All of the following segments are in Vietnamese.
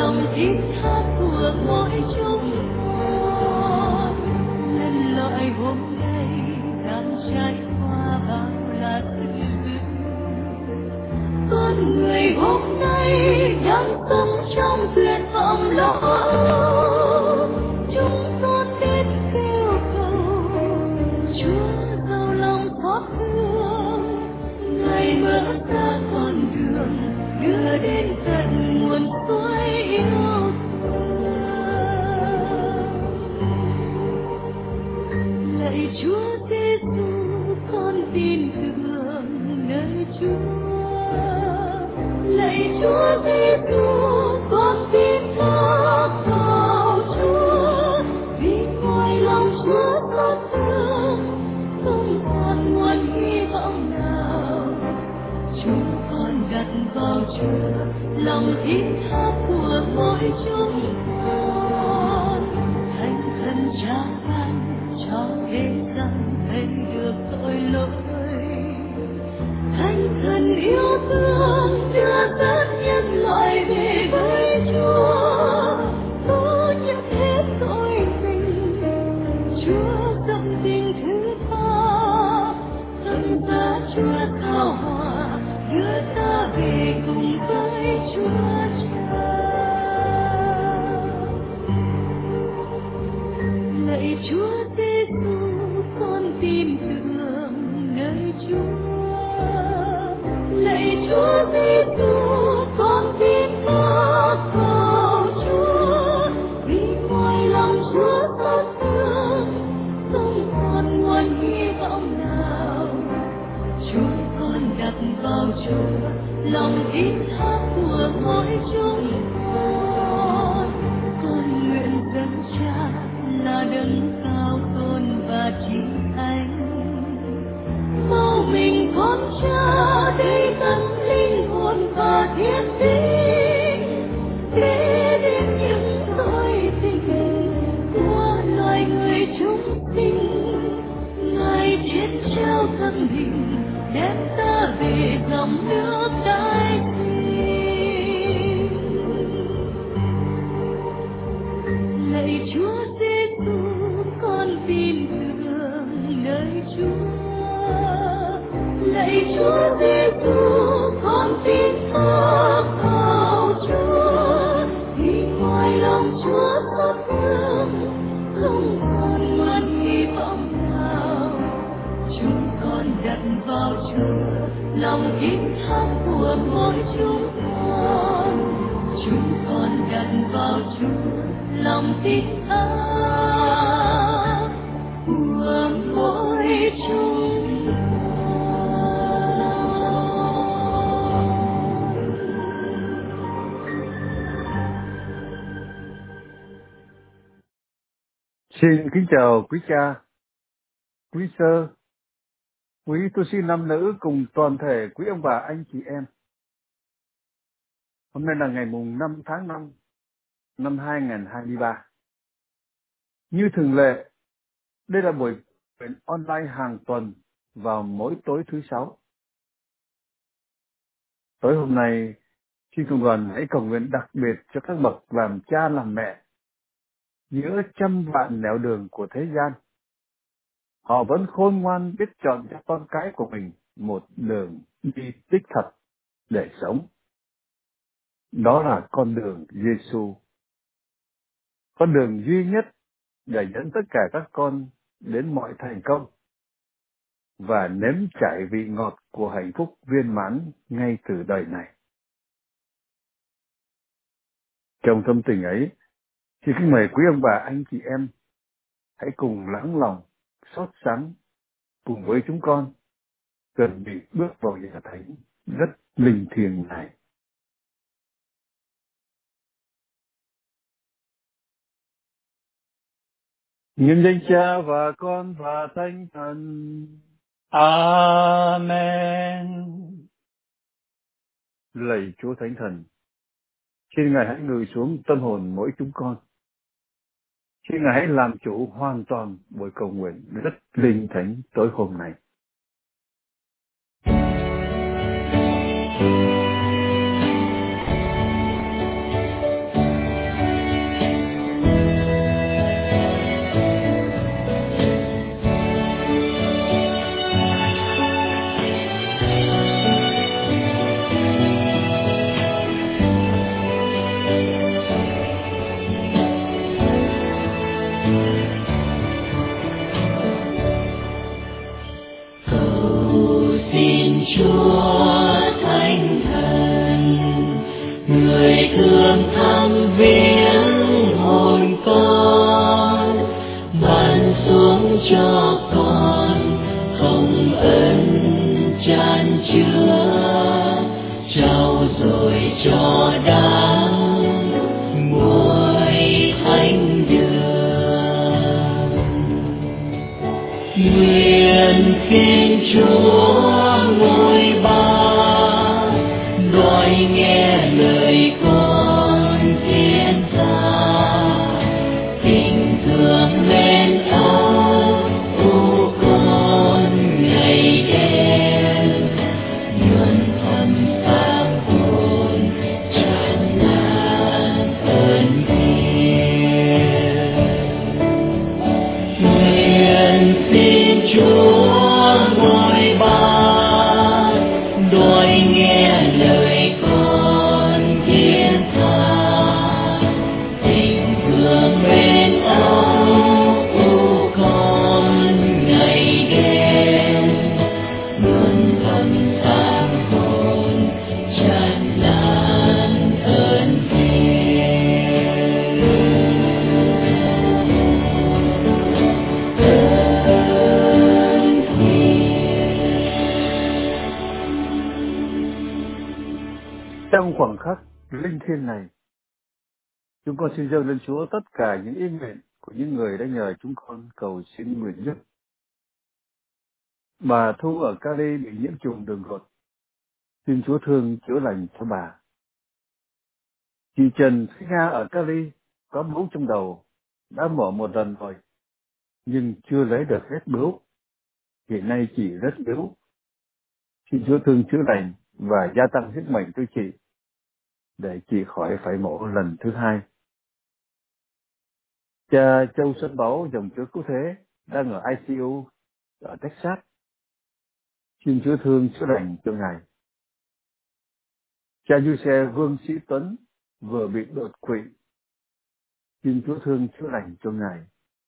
lòng thiết tha của mỗi chúng con. Nhân loại hôm nay đang trải qua bao là sự dữ, con người hôm nay đang sống trong tuyệt vọng lo âu. Chúng con đến kêu cầu Chúa giàu lòng xót thương, Ngài mở ra con đường đưa đến tận nguồn suối yêu thương. Lạy Chúa Giêsu, con tin tưởng nơi Chúa. Lạy Chúa Giêsu, con tin thác vào Chúa. Vì ngoài lòng Chúa xót thương, không còn nguồn hy vọng nào. Chúng con đặt vào Chúa lòng thiết tha của mỗi chúng con. Thánh thần Cha ban cho thế gian thấy được tội lỗi. Thánh thần yêu thương đưa dẫn nhân loại về với Chúa. Cứu nhận hết tội tình, Chúa dâng tình thứ tha. Dâng giá Chúa thao hòa, đưa ta về cùng với Chúa Cha. Lạy Chúa Giêsu, con tin tưởng nơi Chúa. Lạy Chúa Giêsu, con tin thác vào Chúa. Vì ngoài lòng Chúa xót thương, không còn nguồn hy vọng nào. Chúng con đặt vào Chúa lòng thiết tha của mỗi chúng con. Con nguyện dân Cha là đấng cao tôn và trí thánh. Mau mình con Cha để tận linh hồn và thiên tính, để đến những tội tình của loài người chúng sinh. Ngài chết trao thân hình, đem ta về dòng nước tái sinh. Lạy Chúa Giêsu, con tin tưởng nơi Chúa. Lạy Chúa Giêsu, con tin thác vào Chúa. Vì ngoài lòng Chúa xót thương, không còn nguồn hy vọng nào. Chúng con đặt vào Chúa lòng thiết tha của mỗi chúng con. Chúng con đặt vào Chúa lòng thiết tha của mỗi chúng. Xin kính chào quý cha, quý sơ, quý tu sĩ nam nữ cùng toàn thể quý ông bà anh chị em. Hôm nay là ngày mùng 5 tháng 5 năm 2023. Như thường lệ, đây là buổi nguyện online hàng tuần vào mỗi tối thứ Sáu. Tối hôm nay, xin cùng đoàn hãy cầu nguyện đặc biệt cho các bậc làm cha làm mẹ. Giữa trăm vạn nẻo đường của thế gian, họ vẫn khôn ngoan biết chọn cho con cái của mình một đường đi đích thật để sống. Đó là con đường Giêsu, con đường duy nhất để dẫn tất cả các con đến mọi thành công và nếm trải vị ngọt của hạnh phúc viên mãn ngay từ đời này. Trong tâm tình ấy, xin kính mời quý ông bà anh chị em hãy cùng lắng lòng, sốt sắng cùng với chúng con chuẩn bị bước vào nhà thánh rất linh thiêng này. Nhân danh Cha và Con và Thánh Thần. Amen. Lạy Chúa Thánh Thần, xin Ngài hãy ngự xuống tâm hồn mỗi chúng con. Xin Ngài hãy làm chủ hoàn toàn buổi cầu nguyện rất linh thánh tối hôm nay. cho con hồng ân chan chứa, trao rồi cho đáng muối thánh đường. Nguyện xin Chúa ngôi ba đòi nghe lời con thiên gia, tình thương mến áo ô con ngày đêm nhuần thầm sáng hồn tràn lan ơn thiên. Nguyện xin Chúa ngôi ba đòi nghe lời con thiên tha, tình thương bên áo ô con ngày đêm luôn thầm sáng hồn tràn lan ơn Trong khoảng khắc linh thiêng này, chúng con xin dâng lên Chúa tất cả những ý nguyện của những người đã nhờ chúng con cầu xin nguyện giúp. Bà Thu ở Cali bị nhiễm trùng đường ruột, xin Chúa thương chữa lành cho bà. Chị Trần Thúy Nga ở Cali có bướu trong đầu, đã mổ một lần rồi, nhưng chưa lấy được hết bướu. Hiện nay chị rất yếu. Xin Chúa thương chữa lành và gia tăng sức mạnh cho chị, để chị khỏi phải mổ lần thứ hai. Cha Châu Xuân Báu, dòng chúa cứu thế, đang ở ICU ở Texas. Xin Chúa thương chữa lành cho ngài. Cha Du Xe Vương Sĩ Tuấn vừa bị đột quỵ. Xin Chúa thương chữa lành cho ngài.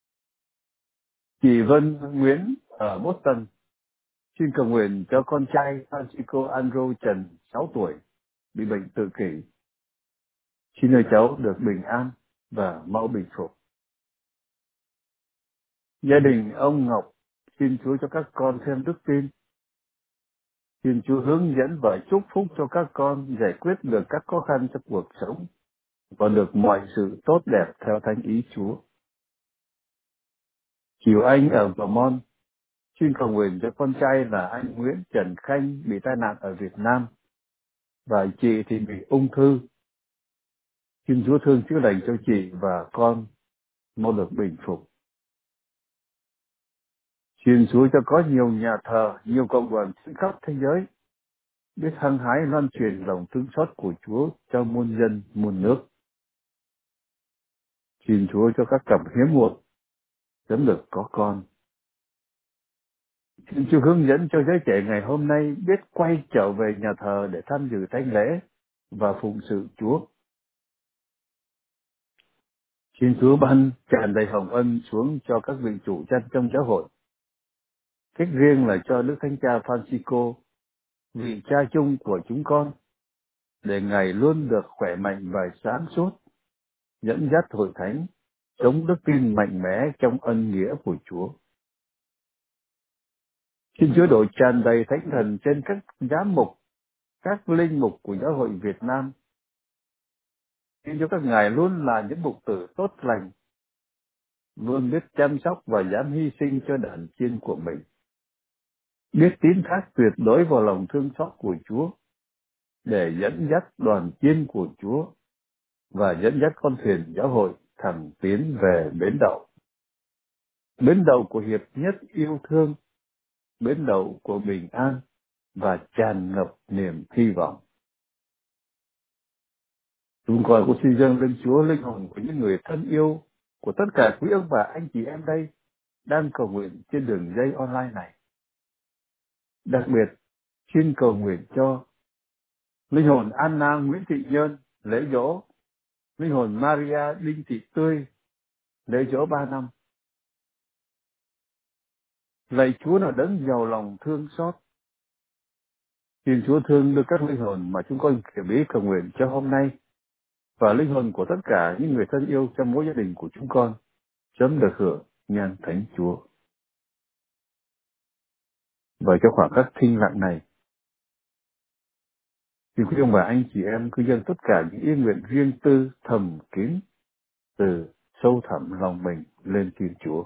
Chị Vân Nguyễn ở Boston, xin cầu nguyện cho con trai Francisco Andrew Trần, 6 tuổi, bị bệnh tự kỷ. Xin ơi cháu được bình an và mau bình phục. Gia đình ông Ngọc, xin Chúa cho các con thêm đức tin. Xin Chúa hướng dẫn và chúc phúc cho các con giải quyết được các khó khăn trong cuộc sống và được mọi sự tốt đẹp theo thánh ý Chúa. Kiều Anh ở Vermont, xin cầu nguyện cho con trai là anh Nguyễn Trần Khanh bị tai nạn ở Việt Nam và chị thì bị ung thư. Xin Chúa thương chữa lành cho chị và con mau được bình phục. Xin Chúa cho có nhiều nhà thờ, nhiều cộng đoàn trên khắp thế giới biết hăng hái loan truyền lòng thương xót của Chúa cho muôn dân, muôn nước. Xin Chúa cho các cặp hiếm muộn sớm được có con. Xin Chúa hướng dẫn cho giới trẻ ngày hôm nay biết quay trở về nhà thờ để tham dự thánh lễ và phụng sự Chúa. Xin Chúa ban tràn đầy hồng ân xuống cho các vị chủ chăn trong giáo hội. Cách riêng là cho Đức Thánh Cha Francisco, vị cha chung của chúng con, để Ngài luôn được khỏe mạnh và sáng suốt, dẫn dắt hội thánh, chống đức tin mạnh mẽ trong ân nghĩa của Chúa. Xin Chúa đổ tràn đầy thánh thần trên các giám mục, các linh mục của giáo hội Việt Nam. Xin cho các ngài luôn là những mục tử tốt lành, luôn biết chăm sóc và dám hy sinh cho đàn chiên của mình, biết tín thác tuyệt đối vào lòng thương xót của Chúa, để dẫn dắt đoàn chiên của Chúa và dẫn dắt con thuyền giáo hội thẳng tiến về bến đậu của hiệp nhất yêu thương, bến đậu của bình an và tràn ngập niềm hy vọng. Chúng con cũng xin dâng lên Chúa linh hồn của những người thân yêu của tất cả quý ông bà anh chị em đây đang cầu nguyện trên đường dây online này. Đặc biệt, xin cầu nguyện cho linh hồn Anna Nguyễn Thị Nhơn lễ dỗ, linh hồn Maria Đinh Thị Tươi lễ dỗ 3 năm. Lạy Chúa là đấng giàu lòng thương xót. Xin Chúa thương đưa các linh hồn mà chúng con kiểm ý cầu nguyện cho hôm nay và linh hồn của tất cả những người thân yêu trong mỗi gia đình của chúng con sớm được hưởng nhan thánh Chúa. Và cho khoảng khắc thinh lặng này, thì quý ông bà anh chị em cứ dâng tất cả những ý nguyện riêng tư thầm kín từ sâu thẳm lòng mình lên Thiên Chúa.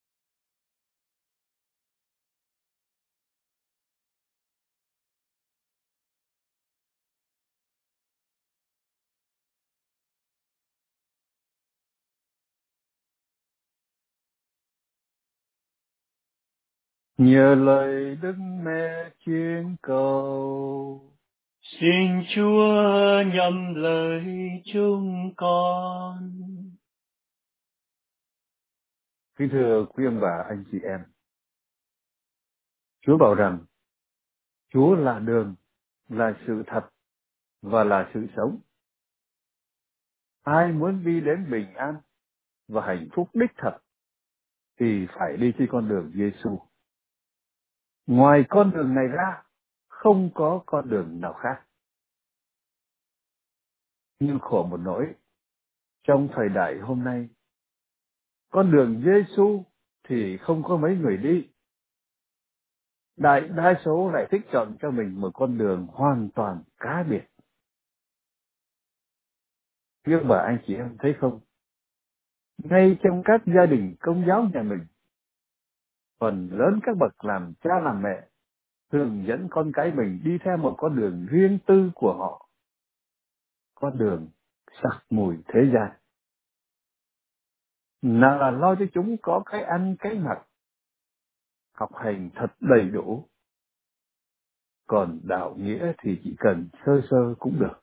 Nhờ lời Đức Mẹ chuyên cầu, Xin Chúa nhậm lời chúng con. kính thưa quý ông bà anh chị em, Chúa bảo rằng Chúa là đường, là sự thật và là sự sống. Ai muốn đi đến bình an và hạnh phúc đích thật thì phải đi trên con đường Giêsu. Ngoài con đường này ra, không có con đường nào khác. Nhưng khổ một nỗi, trong thời đại hôm nay, con đường Giêsu thì không có mấy người đi. Đại đa số lại thích chọn cho mình một con đường hoàn toàn cá biệt. Nhưng mà anh chị em thấy không? Ngay trong các gia đình Công giáo nhà mình, phần lớn các bậc làm cha làm mẹ thường dẫn con cái mình đi theo một con đường riêng tư của họ, con đường sặc mùi thế gian. Nào là lo cho chúng có cái ăn cái mặc, học hành thật đầy đủ, còn đạo nghĩa thì chỉ cần sơ sơ cũng được.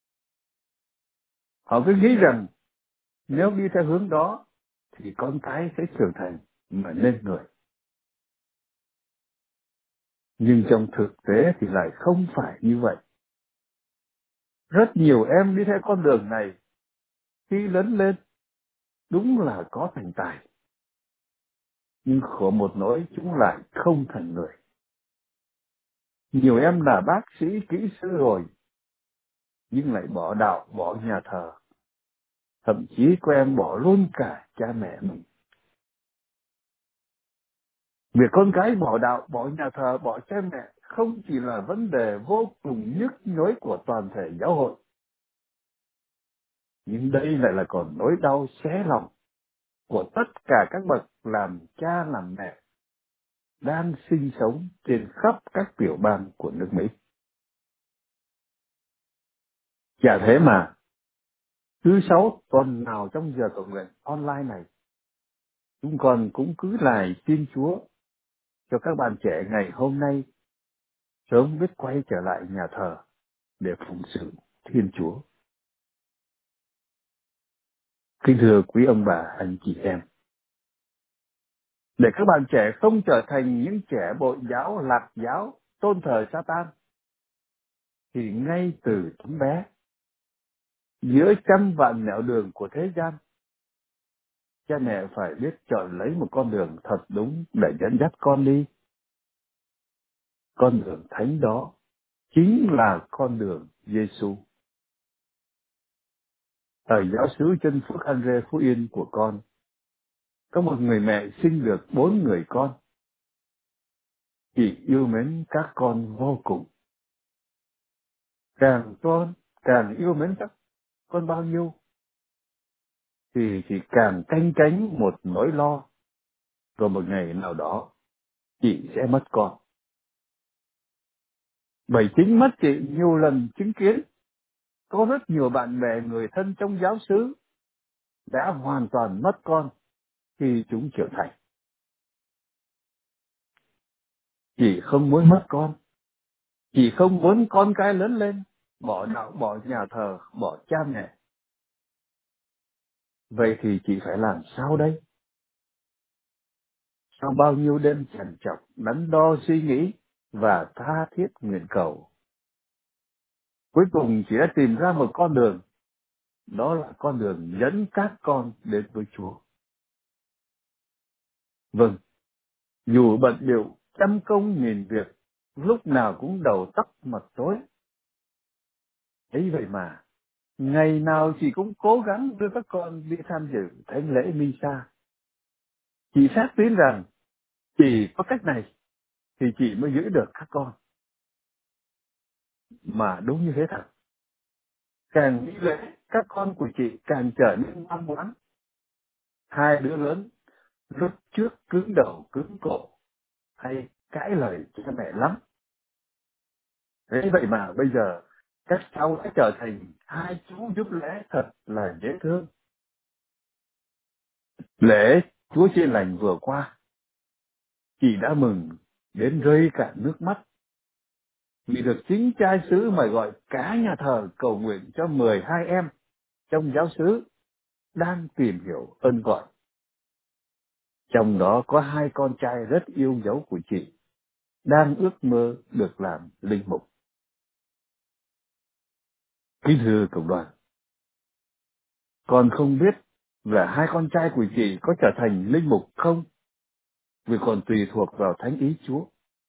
Họ cứ nghĩ rằng nếu đi theo hướng đó thì con cái sẽ trưởng thành mà nên người. Nhưng trong thực tế thì lại không phải như vậy. Rất nhiều em đi theo con đường này, khi lớn lên đúng là có thành tài, nhưng khổ một nỗi chúng lại không thành người. Nhiều em là bác sĩ, kỹ sư rồi, nhưng lại bỏ đạo, bỏ nhà thờ. Thậm chí có em bỏ luôn cả cha mẹ mình. Việc con cái bỏ đạo, bỏ nhà thờ, bỏ cha mẹ không chỉ là vấn đề vô cùng nhức nhối của toàn thể giáo hội, nhưng đây lại là còn nỗi đau xé lòng của tất cả các bậc làm cha làm mẹ đang sinh sống trên khắp các tiểu bang của nước Mỹ. Chả thế mà, thứ Sáu tuần nào trong giờ cầu nguyện online này, chúng con cũng cứ lại xin Chúa cho các bạn trẻ ngày hôm nay sớm biết quay trở lại nhà thờ để phụng sự Thiên Chúa. Kính thưa quý ông bà, anh chị em, để các bạn trẻ không trở thành những trẻ bội giáo, lạc giáo, tôn thờ Satan, thì ngay từ tấm bé, giữa trăm vạn nẻo đường của thế gian, cha mẹ phải biết chọn lấy một con đường thật đúng để dẫn dắt con đi. Con đường thánh đó chính là con đường Giêsu. Ở giáo xứ chân Phước Andre Phú Yên của con, có một người mẹ sinh được 4 người con. Chị yêu mến các con vô cùng. Càng yêu mến các con bao nhiêu, thì chị càng canh cánh một nỗi lo, rồi một ngày nào đó chị sẽ mất con. Bởi chính mắt chị nhiều lần chứng kiến có rất nhiều bạn bè người thân trong giáo xứ đã hoàn toàn mất con khi chúng trưởng thành. Chị không muốn mất con, chị không muốn con cái lớn lên bỏ đạo, bỏ nhà thờ, bỏ cha mẹ. Vậy thì chị phải làm sao đây? Sau bao nhiêu đêm trằn trọc, đắn đo suy nghĩ và tha thiết nguyện cầu, cuối cùng chị đã tìm ra một con đường, đó là con đường dẫn các con đến với Chúa. Vâng, dù bận bịu trăm công nghìn việc, lúc nào cũng đầu tắt mặt tối, ấy vậy mà ngày nào chị cũng cố gắng đưa các con đi tham dự thánh lễ Misa. Chị xác tín rằng chỉ có cách này thì chị mới giữ được các con. Mà đúng như thế thật. Càng nghĩ lễ, các con của chị càng trở nên ngoan ngoãn. Hai đứa lớn lúc trước cứng đầu cứng cổ hay cãi lời cha mẹ lắm. Thế vậy mà bây giờ các cháu đã trở thành hai chú giúp lễ thật là dễ thương. Lễ Chúa Chiên Lành vừa qua, chị đã mừng đến rơi cả nước mắt vì được chính trai xứ mời gọi cả nhà thờ cầu nguyện cho 12 em trong giáo xứ đang tìm hiểu ơn gọi. Trong đó có 2 con trai rất yêu dấu của chị, đang ước mơ được làm linh mục. Kính thưa cộng đoàn, con không biết là 2 con trai của chị có trở thành linh mục không, vì còn tùy thuộc vào thánh ý Chúa.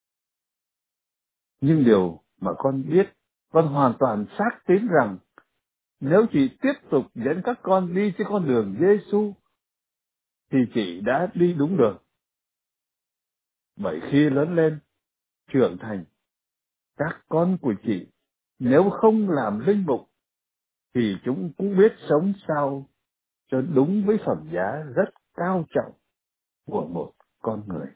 Nhưng điều mà con biết, con hoàn toàn xác tín rằng nếu chị tiếp tục dẫn các con đi trên con đường Giêsu thì chị đã đi đúng đường. Bởi khi lớn lên, trưởng thành, các con của chị nếu không làm linh mục thì chúng cũng biết sống sao cho đúng với phẩm giá rất cao trọng của một con người.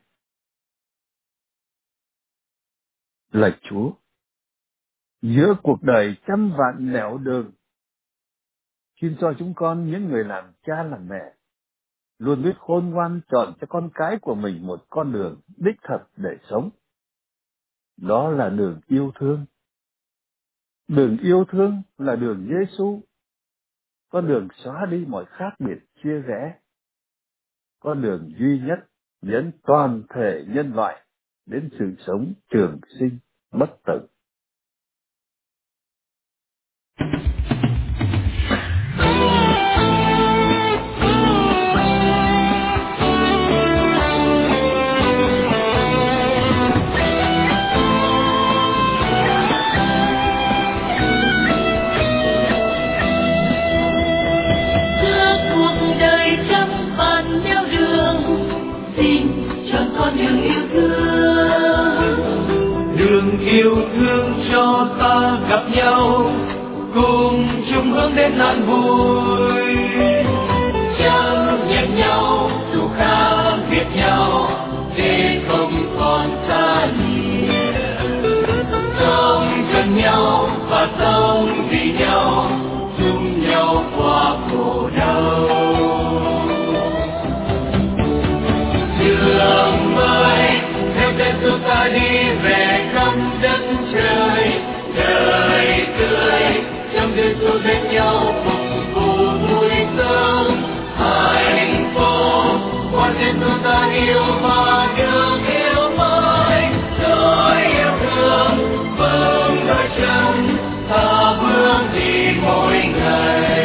Lạy Chúa, giữa cuộc đời trăm vạn nẻo đường, xin cho chúng con những người làm cha làm mẹ luôn biết khôn ngoan chọn cho con cái của mình một con đường đích thật để sống. Đó là đường yêu thương. Đường yêu thương là đường Giêsu, con đường xóa đi mọi khác biệt chia rẽ, con đường duy nhất dẫn toàn thể nhân loại đến sự sống trường sinh bất tử. Đường yêu thương cho ta gặp nhau, cùng chung hướng đến an vui. Chẳng nhận nhau dù khác biệt nhau, để không còn xa lìa. Sống gần nhau và sống vì nhau, chung nhau qua khổ đau. Đường mới theo Giêsu ta đi về khắp đất trời, đời tươi trong Giêsu bên nhau cùng vui sướng hạnh phúc. Qua Giêsu ta yêu và được yêu mãi, đôi yêu thương vững đôi chân ta bước đi mỗi ngày.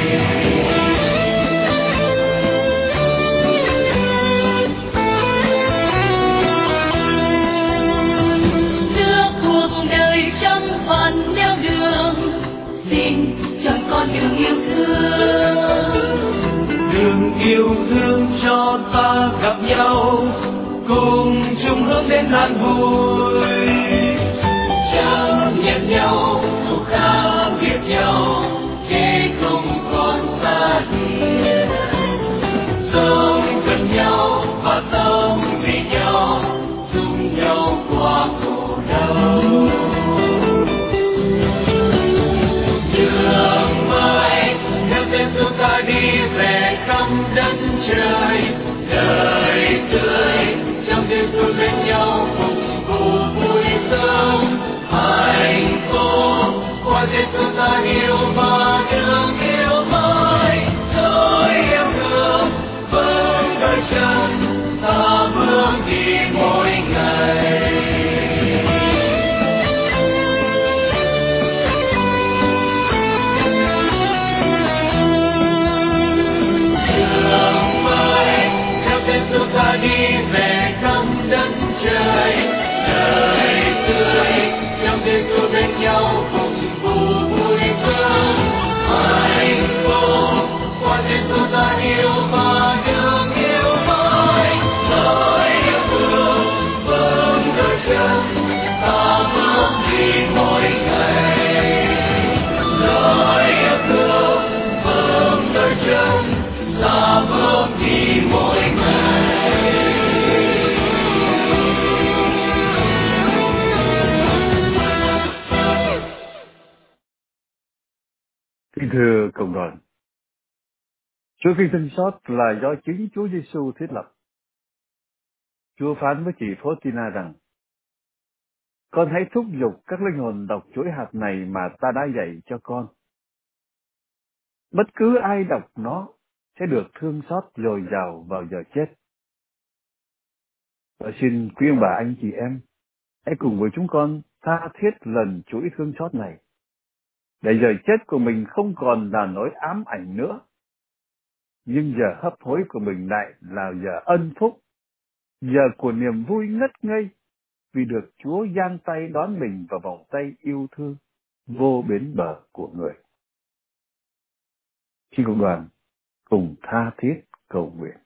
Đường yêu thương, đường yêu thương cho ta gặp nhau, cùng chung hướng đến an vui. Chẳng nhận nhau dù khác biệt nhau, để không còn xa lìa. Sống gần nhau và sống vì nhau, chung nhau qua khổ đau. Đường mới theo Giêsu ta đi về khắp đất trời, đời tươi trong Giêsu bên nhau cùng vui sướng hạnh phúc. Qua Giêsu ta yêu và được yêu mãi, đôi yêu thương vững đôi chân ta bước đi mỗi ngày. Đường mới cộng đoàn. Chuỗi kinh thương xót là do chính Chúa Giêsu thiết lập. Chúa phán với chị Phótina rằng: con hãy thúc giục các linh hồn đọc chuỗi hạt này mà ta đã dạy cho con. Bất cứ ai đọc nó sẽ được thương xót dồi dào vào giờ chết. Và xin quý ông bà anh chị em, hãy cùng với chúng con tha thiết lần chuỗi thương xót này, để giờ chết của mình không còn là nỗi ám ảnh nữa, nhưng giờ hấp hối của mình lại là giờ ân phúc, giờ của niềm vui ngất ngây vì được Chúa giang tay đón mình vào vòng tay yêu thương vô bến bờ của người. Xin cộng đoàn cùng tha thiết cầu nguyện.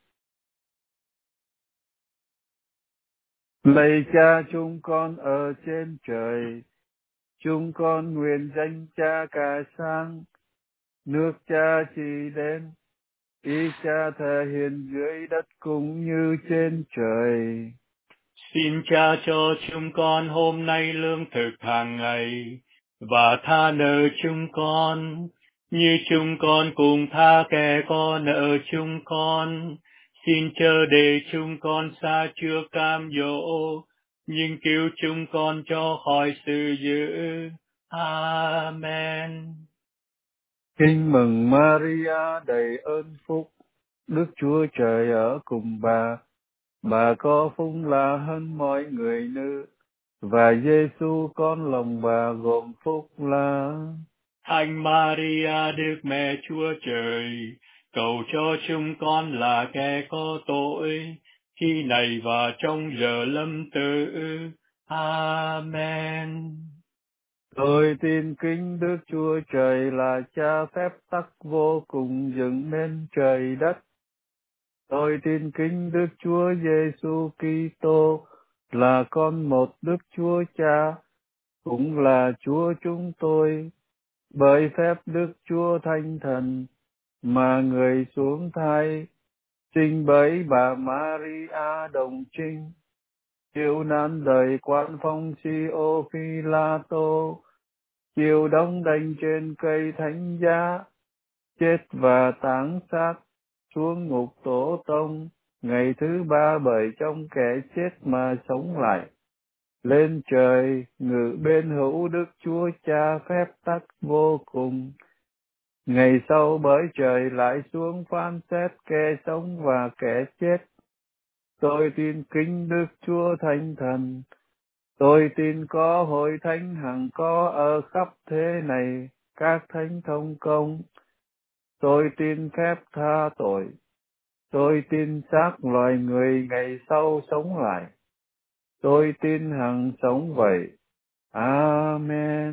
Lạy Cha chúng con ở trên trời, chúng con nguyện danh Cha cả sáng, nước Cha chỉ đến, ý Cha thể hiện dưới đất cũng như trên trời. Xin Cha cho chúng con hôm nay lương thực hàng ngày, và tha nợ chúng con, như chúng con cùng tha kẻ có nợ chúng con. Xin chớ để chúng con xa trước cam dỗ, nhưng cứu chúng con cho khỏi sự dữ. Amen. Kinh mừng Maria đầy ơn phúc, Đức Chúa Trời ở cùng bà có phúc lạ hơn mọi người nữ, và Giêsu con lòng bà gồm phúc lạ. Thánh Maria Đức Mẹ Chúa Trời, cầu cho chúng con là kẻ có tội, khi này và trong giờ lâm tử. Amen. Tôi tin kính Đức Chúa Trời là Cha phép tắc vô cùng dựng nên trời đất. Tôi tin kính Đức Chúa Giêsu Kitô là con một Đức Chúa Cha, cũng là Chúa chúng tôi, bởi phép Đức Chúa Thánh Thần mà người xuống thai, sinh bởi bà Maria đồng trinh, chịu nạn đời quan phong Si-ô Phi-la-tô, chịu đóng đinh trên cây thánh giá, chết và táng xác, xuống ngục tổ tông, ngày thứ ba bởi trong kẻ chết mà sống lại, lên trời ngự bên hữu Đức Chúa Cha phép tắc vô cùng. Ngày sau bởi trời lại xuống phán xét kẻ sống và kẻ chết. Tôi tin kính Đức Chúa Thánh Thần. Tôi tin có hội thánh hằng có ở khắp thế này, các thánh thông công. Tôi tin phép tha tội. Tôi tin xác loài người ngày sau sống lại. Tôi tin hằng sống vậy. Amen.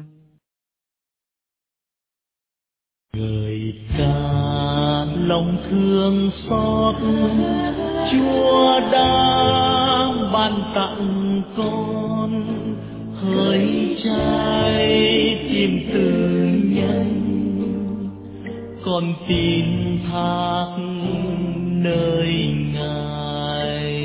Người cha lòng thương xót, Chúa đã ban tặng con hỡi trái tim từ nhân, con tin thác nơi Ngài.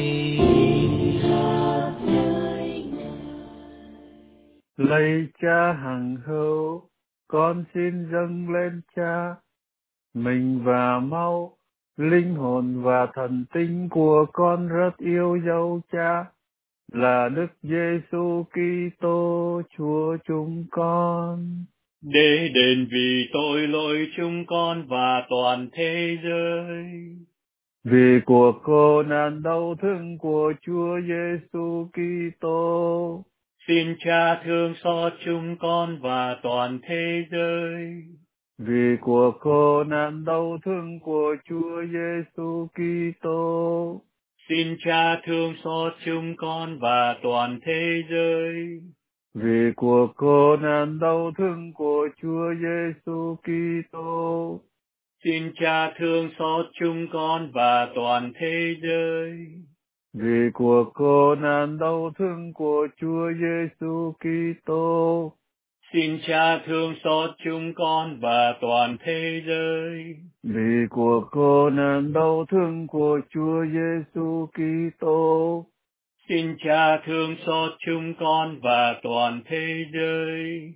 Lạy Cha hằng hữu, con xin dâng lên Cha mình và máu, linh hồn và thần tinh của con rất yêu dấu Cha, là Đức Giêsu Kitô Chúa chúng con. Để đền vì tội lỗi chúng con và toàn thế giới. Vì cuộc khổ nạn đau thương của Chúa Giêsu Kitô, Xin Cha thương xót chúng con và toàn thế giới. vì cuộc khổ nạn đau thương của Chúa Giêsu Kitô, Xin Cha thương xót chúng con và toàn thế giới. vì cuộc khổ nạn đau thương của Chúa Giêsu Kitô, Xin Cha thương xót chúng con và toàn thế giới. vì cuộc khổ nạn đau thương của Chúa Giêsu Kitô, Xin Cha thương xót chúng con và toàn thế giới. vì cuộc khổ nạn đau thương của Chúa Giêsu Kitô, Xin Cha thương xót chúng con và toàn thế giới.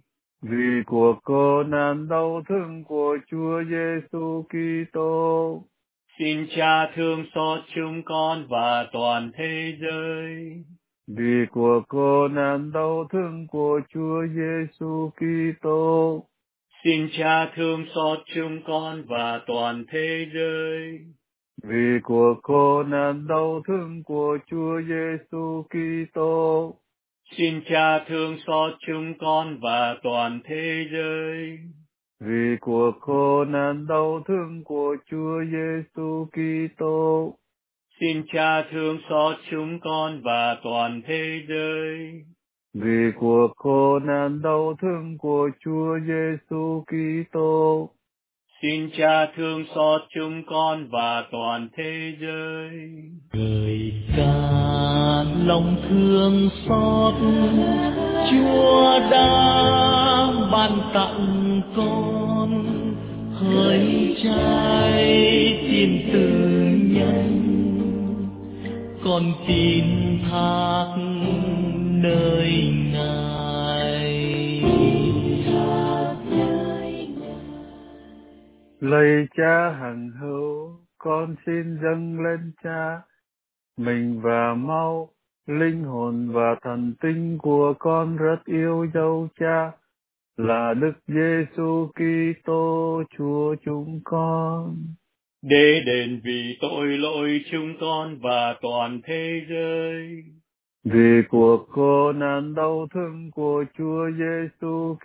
vì cuộc khổ nạn đau thương của Chúa Giêsu Kitô. Xin Cha thương xót chúng con và toàn thế giới. Vì cuộc khổ nạn đau thương của Chúa Giêsu Kitô. Xin Cha thương xót chúng con và toàn thế giới. Vì cuộc khổ nạn đau thương của Chúa Giêsu Kitô. Xin Cha thương xót chúng con và toàn thế giới. Vì cuộc khổ nạn đau thương của Chúa Giêsu Kitô. Xin Cha thương xót chúng con và toàn thế giới. Vì cuộc khổ nạn đau thương của Chúa Giêsu Kitô. Xin Cha thương xót chúng con và toàn thế giới. Người ca lòng thương xót, Chúa đã ban tặng con hỡi trái tim từ nhân, con tin thác nơi Ngài. Lạy Cha hằng hữu, con xin dâng lên Cha mình và máu, linh hồn và thần tinh của con rất yêu dấu Cha, là Đức Giêsu Kitô Chúa chúng con. Để đền vì tội lỗi chúng con và toàn thế giới. Vì cuộc khổ nạn đau thương của Chúa Giêsu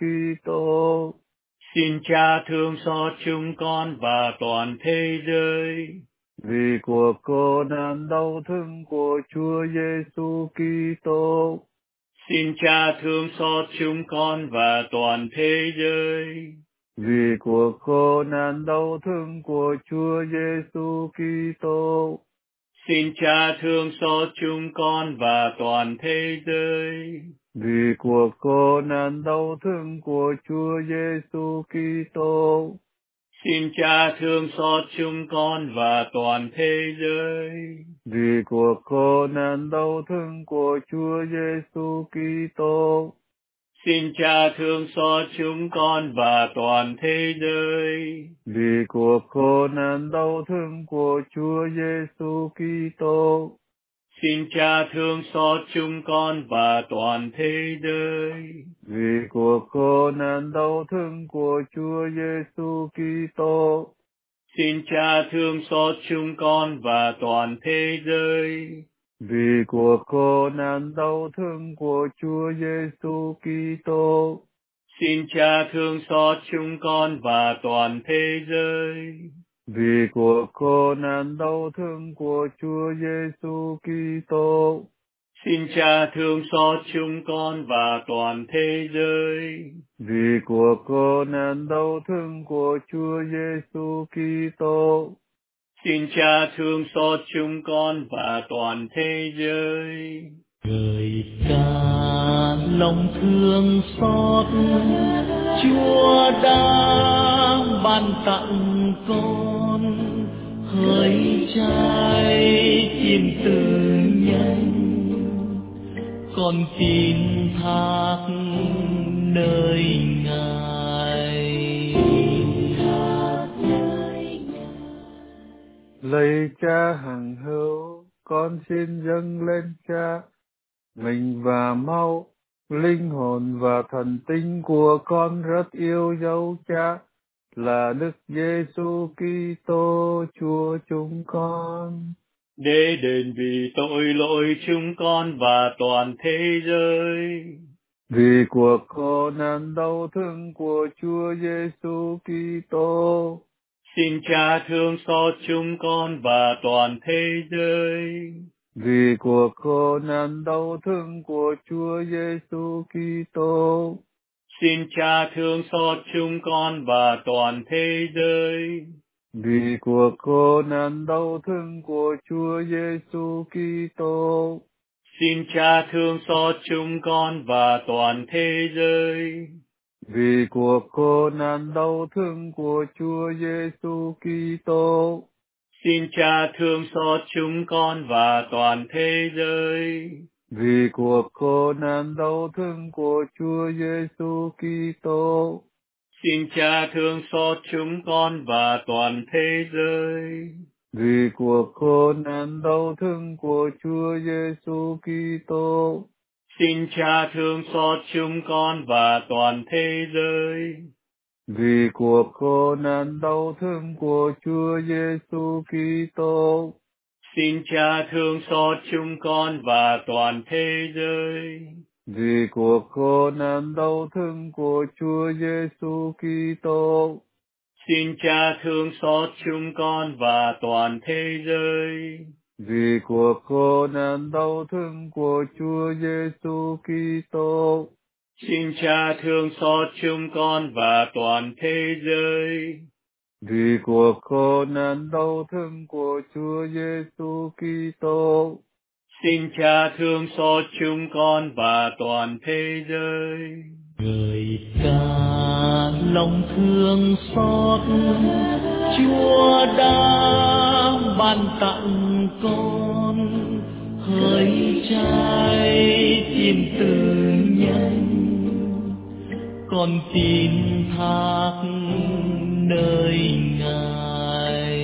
Kitô. Xin Cha thương xót chúng con và toàn thế giới. Vì cuộc khổ nạn đau thương của Chúa Giêsu Kitô. Xin Cha thương xót chúng con và toàn thế giới. Vì cuộc khổ nạn đau thương của Chúa Giêsu Kitô. Xin Cha thương xót chúng con và toàn thế giới. Vì cuộc khổ nạn đau thương của Chúa Giêsu Kitô. Xin Cha thương xót chúng con và toàn thế giới. Vì cuộc khổ nạn đau thương của Chúa Giêsu Kitô. Xin Cha thương xót chúng con và toàn thế giới. Vì cuộc khổ nạn đau thương của Chúa Giêsu Kitô. Xin Cha thương xót chúng con và toàn thế giới. Vì cuộc khổ nạn đau thương của Chúa Giêsu Kitô. Xin Cha thương xót chúng con và toàn thế giới. Vì cuộc khổ nạn đau thương của Chúa Giêsu Kitô. Xin Cha thương xót chúng con và toàn thế giới. Vì cuộc khổ nạn đau thương của Chúa Giêsu Kitô. Xin Cha thương xót chúng con và toàn thế giới. Vì cuộc khổ nạn đau thương của Chúa Giêsu Kitô. Xin Cha thương xót chúng con và toàn thế giới. Người ca lòng thương xót, Chúa đã ban tặng con hỡi trái tim từ nhân, con tin thác nơi Ngài. Lạy Cha hằng hữu, con xin dâng lên Cha mình và máu, linh hồn và thần tinh của con rất yêu dấu Cha, là Đức Giêsu Kitô Chúa chúng con. Để đền vì tội lỗi chúng con và toàn thế giới. Vì cuộc khổ nạn đau thương của Chúa Giêsu Kitô. Xin Cha thương xót chúng con và toàn thế giới. Vì cuộc khổ nạn đau thương của Chúa Giêsu Kitô. Xin Cha thương xót chúng con và toàn thế giới. Vì cuộc khổ nạn đau thương của Chúa Giêsu Kitô. Xin Cha thương xót chúng con và toàn thế giới. Vì cuộc khổ nạn đau thương của Chúa Giêsu Kitô. Xin Cha thương xót chúng con và toàn thế giới. vì cuộc khổ nạn đau thương của Chúa Giêsu Kitô. Xin Cha thương xót chúng con và toàn thế giới. Vì cuộc khổ nạn đau thương của Chúa Giêsu Kitô. Xin Cha thương xót chúng con và toàn thế giới. Vì cuộc khổ nạn đau thương của Chúa Giêsu Kitô. Xin Cha thương xót chúng con và toàn thế giới. Vì cuộc khổ nạn đau thương của Chúa Giêsu Kitô. Xin Cha thương xót chúng con và toàn thế giới. Vì cuộc khổ nạn đau thương của Chúa Giêsu Kitô. Xin Cha thương xót chúng con và toàn thế giới. Vì cuộc khổ nạn đau thương của Chúa Giêsu Kitô. Xin Cha thương xót chúng con và toàn thế giới. Người ca lòng thương xót, Chúa đã ban tặng con hơi trái tim từ nhân, con tin thác nơi Ngài.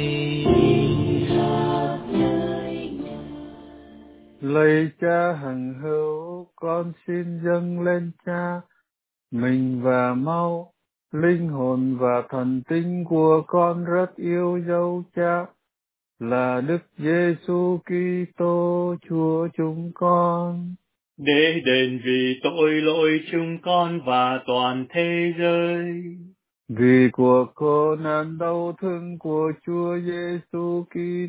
Lạy Cha hằng hữu, con xin dâng lên Cha mình và máu, linh hồn và thần tinh của con rất yêu dấu Cha, là Đức Giêsu Kitô Chúa chúng con. Để đền vì tội lỗi chúng con và toàn thế giới. Vì cuộc khổ nạn đau thương của Chúa Giêsu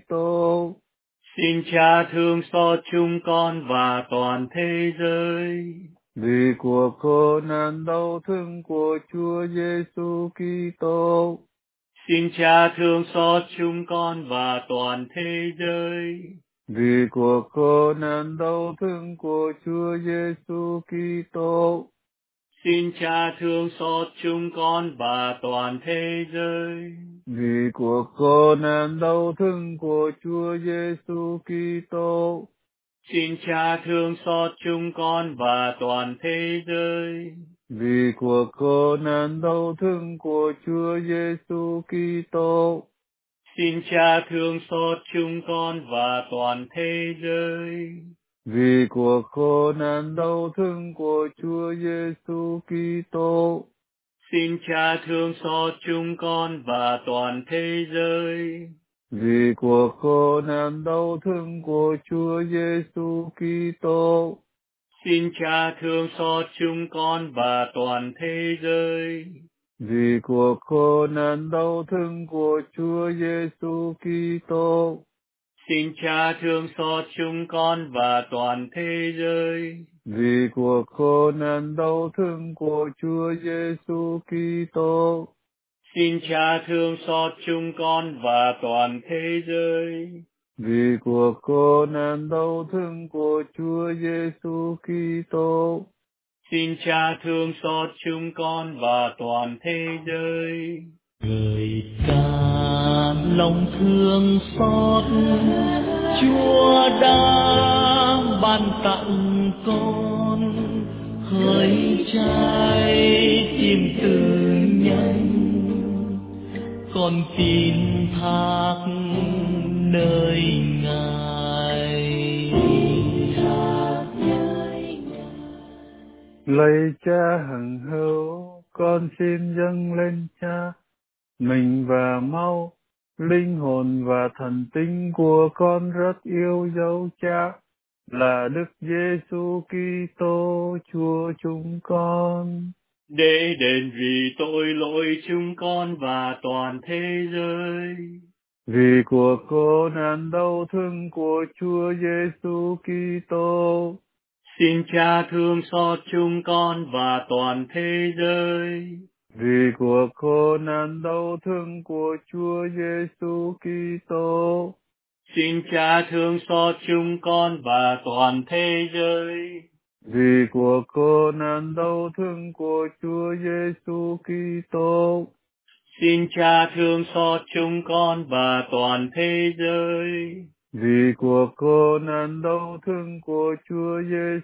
Kitô. Xin Cha thương xót chúng con và toàn thế giới. Vì cuộc khổ nạn đau thương của Chúa Giêsu Kitô. Xin Cha thương xót chúng con và toàn thế giới. Vì cuộc khổ nạn đau thương của Chúa Giêsu Kitô. Xin Cha thương xót chúng con và toàn thế giới. Vì cuộc khổ nạn đau thương của Chúa Giêsu Kitô. Xin Cha thương xót chúng con và toàn thế giới. Vì cuộc khổ nạn đau thương của Chúa Giêsu Kitô. Xin Cha thương xót chúng con và toàn thế giới. Vì cuộc khổ nạn đau thương của Chúa Giêsu Kitô. Xin Cha thương xót chúng con và toàn thế giới. Vì cuộc khổ nạn đau thương của Chúa Giêsu Kitô. Xin Cha thương xót chúng con và toàn thế giới. Vì cuộc khổ nạn đau thương của Chúa Giêsu Kitô. Xin Cha thương xót chúng con và toàn thế giới. Vì cuộc khổ nạn đau thương của Chúa Giêsu Kitô. Xin Cha thương xót chúng con và toàn thế giới. Vì cuộc khổ nạn đau thương của Chúa Giêsu Kitô. Xin Cha thương xót chúng con và toàn thế giới. Người ca lòng thương xót, Chúa đã ban tặng con hơi trái tim từ nhân, con tin thác nơi Ngài. Lạy Cha hằng hữu, con xin dâng lên Cha mình và máu, linh hồn và thần tinh của con rất yêu dấu Cha, là Đức Giêsu Kitô Chúa chúng con. Để đền vì tội lỗi chúng con và toàn thế giới. Vì cuộc khổ nạn đau thương của Chúa Giêsu Kitô. Xin Cha thương xót chúng con và toàn thế giới. Vì cuộc khổ nạn đau thương của Chúa Giêsu Kitô. Xin Cha thương xót chúng con và toàn thế giới. Vì cuộc khổ nạn đau thương của Chúa Giêsu Kitô. Xin Cha thương xót chúng con và toàn thế giới. Vì cuộc khổ nạn đau thương của Chúa Giêsu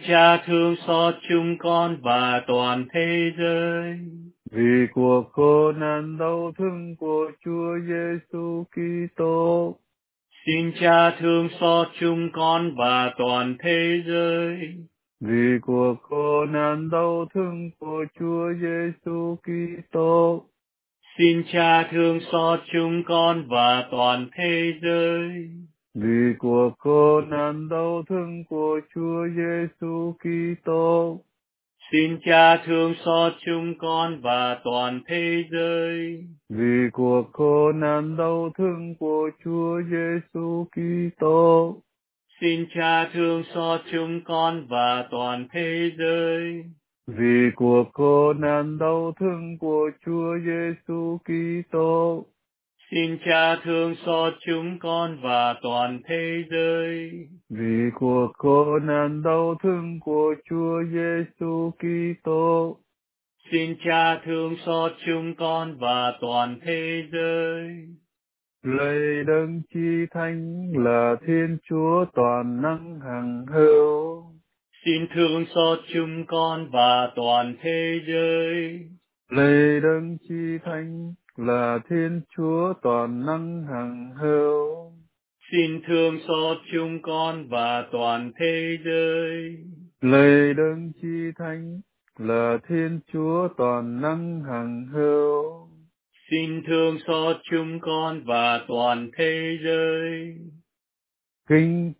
Cha thương xót chúng con và toàn thế giới. Vì cuộc khổ nạn đau thương của Chúa Giêsu Kitô. Xin Cha thương xót chúng con và toàn thế giới. Vì cuộc khổ nạn đau thương của Chúa Giêsu Kitô. Xin Cha thương xót chúng con và toàn thế giới. Vì cuộc khổ nạn đau thương của Chúa Giêsu Kitô. Xin Cha thương xót chúng con và toàn thế giới. Vì cuộc khổ nạn đau thương của Chúa Giêsu Kitô. Xin Cha thương xót chúng con và toàn thế giới. Vì cuộc khổ nạn đau thương của Chúa Giêsu Kitô. Xin Cha thương xót chúng con và toàn thế giới. Vì cuộc khổ nạn đau thương của Chúa Giêsu Kitô. Xin Cha thương xót chúng con và toàn thế giới. Lạy Đấng Chi Thánh là Thiên Chúa toàn năng hằng hữu. Xin thương xót chúng con và toàn thế giới. Lạy Đấng Chi Thánh là Thiên Chúa toàn năng hằng hữu. Xin thương xót chúng con và toàn thế giới. Lạy Đấng Chi Thánh là Thiên Chúa toàn năng hằng hữu. Xin thương xót chúng con và toàn thế giới. Kinh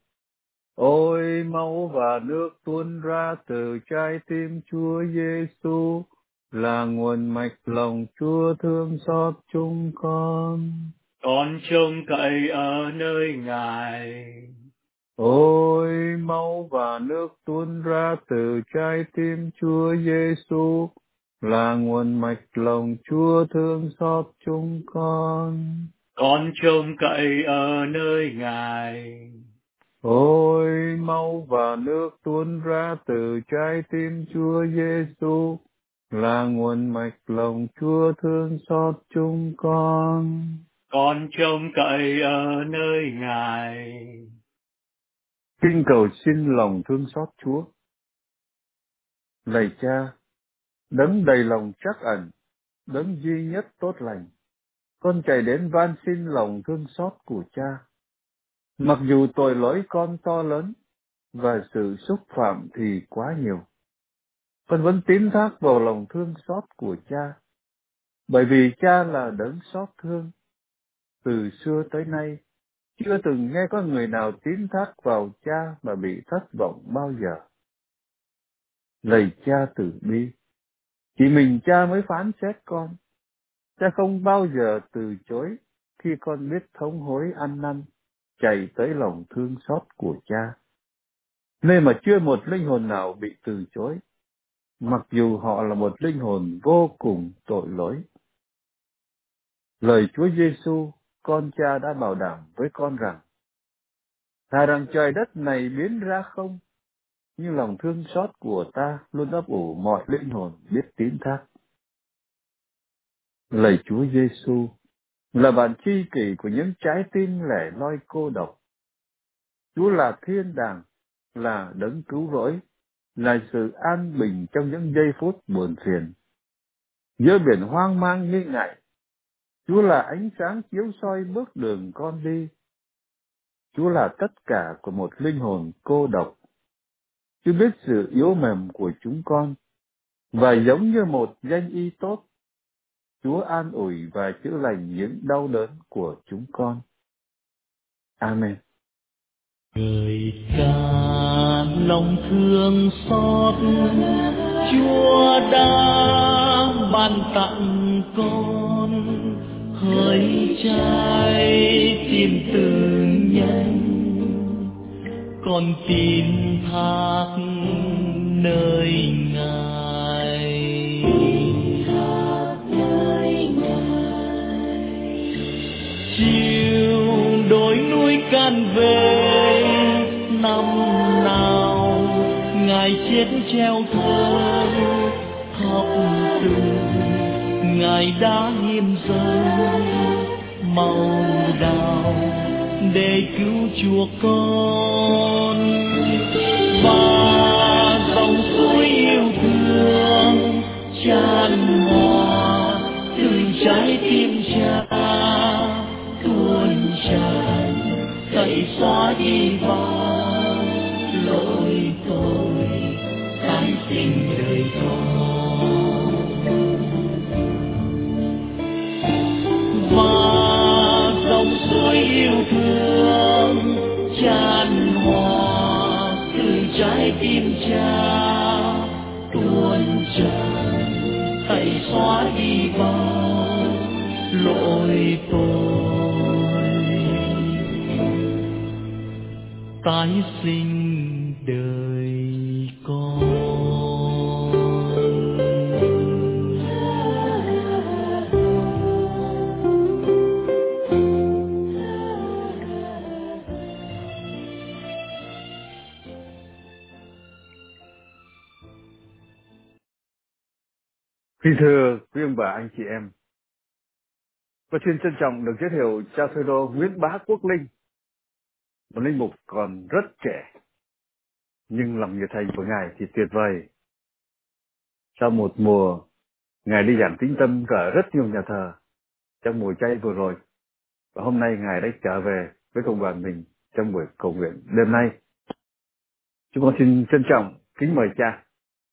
ôi máu và nước tuôn ra từ trái tim Chúa Giêsu là nguồn mạch lòng Chúa thương xót chúng con. Con trông cậy ở nơi Ngài. Ôi máu và nước tuôn ra từ trái tim Chúa Giêsu là nguồn mạch lòng Chúa thương xót chúng con. Con trông cậy ở nơi Ngài. Ôi máu và nước tuôn ra từ trái tim Chúa Giêsu là nguồn mạch lòng Chúa thương xót chúng con. Con trông cậy ở nơi Ngài. Kinh cầu xin lòng thương xót Chúa. Lạy Cha, Đấng đầy lòng trắc ẩn, Đấng duy nhất tốt lành, con chạy đến van xin lòng thương xót của Cha. Mặc dù tội lỗi con to lớn và sự xúc phạm thì quá nhiều, con vẫn tín thác vào lòng thương xót của Cha, bởi vì Cha là Đấng xót thương. Từ xưa tới nay, chưa từng nghe có người nào tín thác vào Cha mà bị thất vọng bao giờ. Lạy Cha từ bi, chỉ mình Cha mới phán xét con. Cha không bao giờ từ chối khi con biết thống hối ăn năn, chạy tới lòng thương xót của Cha, nơi mà chưa một linh hồn nào bị từ chối, mặc dù họ là một linh hồn vô cùng tội lỗi. Lời Chúa Giêsu, con Cha đã bảo đảm với con rằng, thà rằng trời đất này biến ra không, nhưng lòng thương xót của ta luôn ấp ủ mọi linh hồn biết tín thác. Lạy Chúa Giêsu là bạn tri kỷ của những trái tim lẻ loi cô độc. Chúa là thiên đàng, là đấng cứu rỗi, là sự an bình trong những giây phút buồn phiền. Giữa biển hoang mang nghi ngại, Chúa là ánh sáng chiếu soi bước đường con đi. Chúa là tất cả của một linh hồn cô độc. Chúa biết sự yếu mềm của chúng con, và giống như một danh y tốt, Chúa an ủi và chữa lành những đau đớn của chúng con. Amen. Người cha lòng thương xót, Chúa đã ban tặng con hơi cháy tim từ nhân. Con tin thác nơi Ngài. Chiều đồi núi can về năm nào Ngài chết treo thơ khóc từng Ngài đã hiến dâng màu đào để cứu chuộc con, và tràn hòa từ trái tim cha tuôn tràn tẩy xóa đi bao lỗi tôi tái sinh đời con và dòng suối yêu thương tràn hòa từ trái tim cha tuôn tràn tẩy xóa đi bao lỗi tôi tái sinh đời con. Kính thưa quý ông bà anh chị em, tôi xin trân trọng được giới thiệu cha Sơ Đô Nguyễn Bá Quốc Linh, một linh mục còn rất trẻ, nhưng lòng nhiệt thành của ngài thì tuyệt vời. Sau một mùa, ngài đi giảng tĩnh tâm ở rất nhiều nhà thờ trong mùa chay vừa rồi, và hôm nay ngài đã trở về với cộng đoàn mình trong buổi cầu nguyện đêm nay. Chúng con xin trân trọng kính mời cha.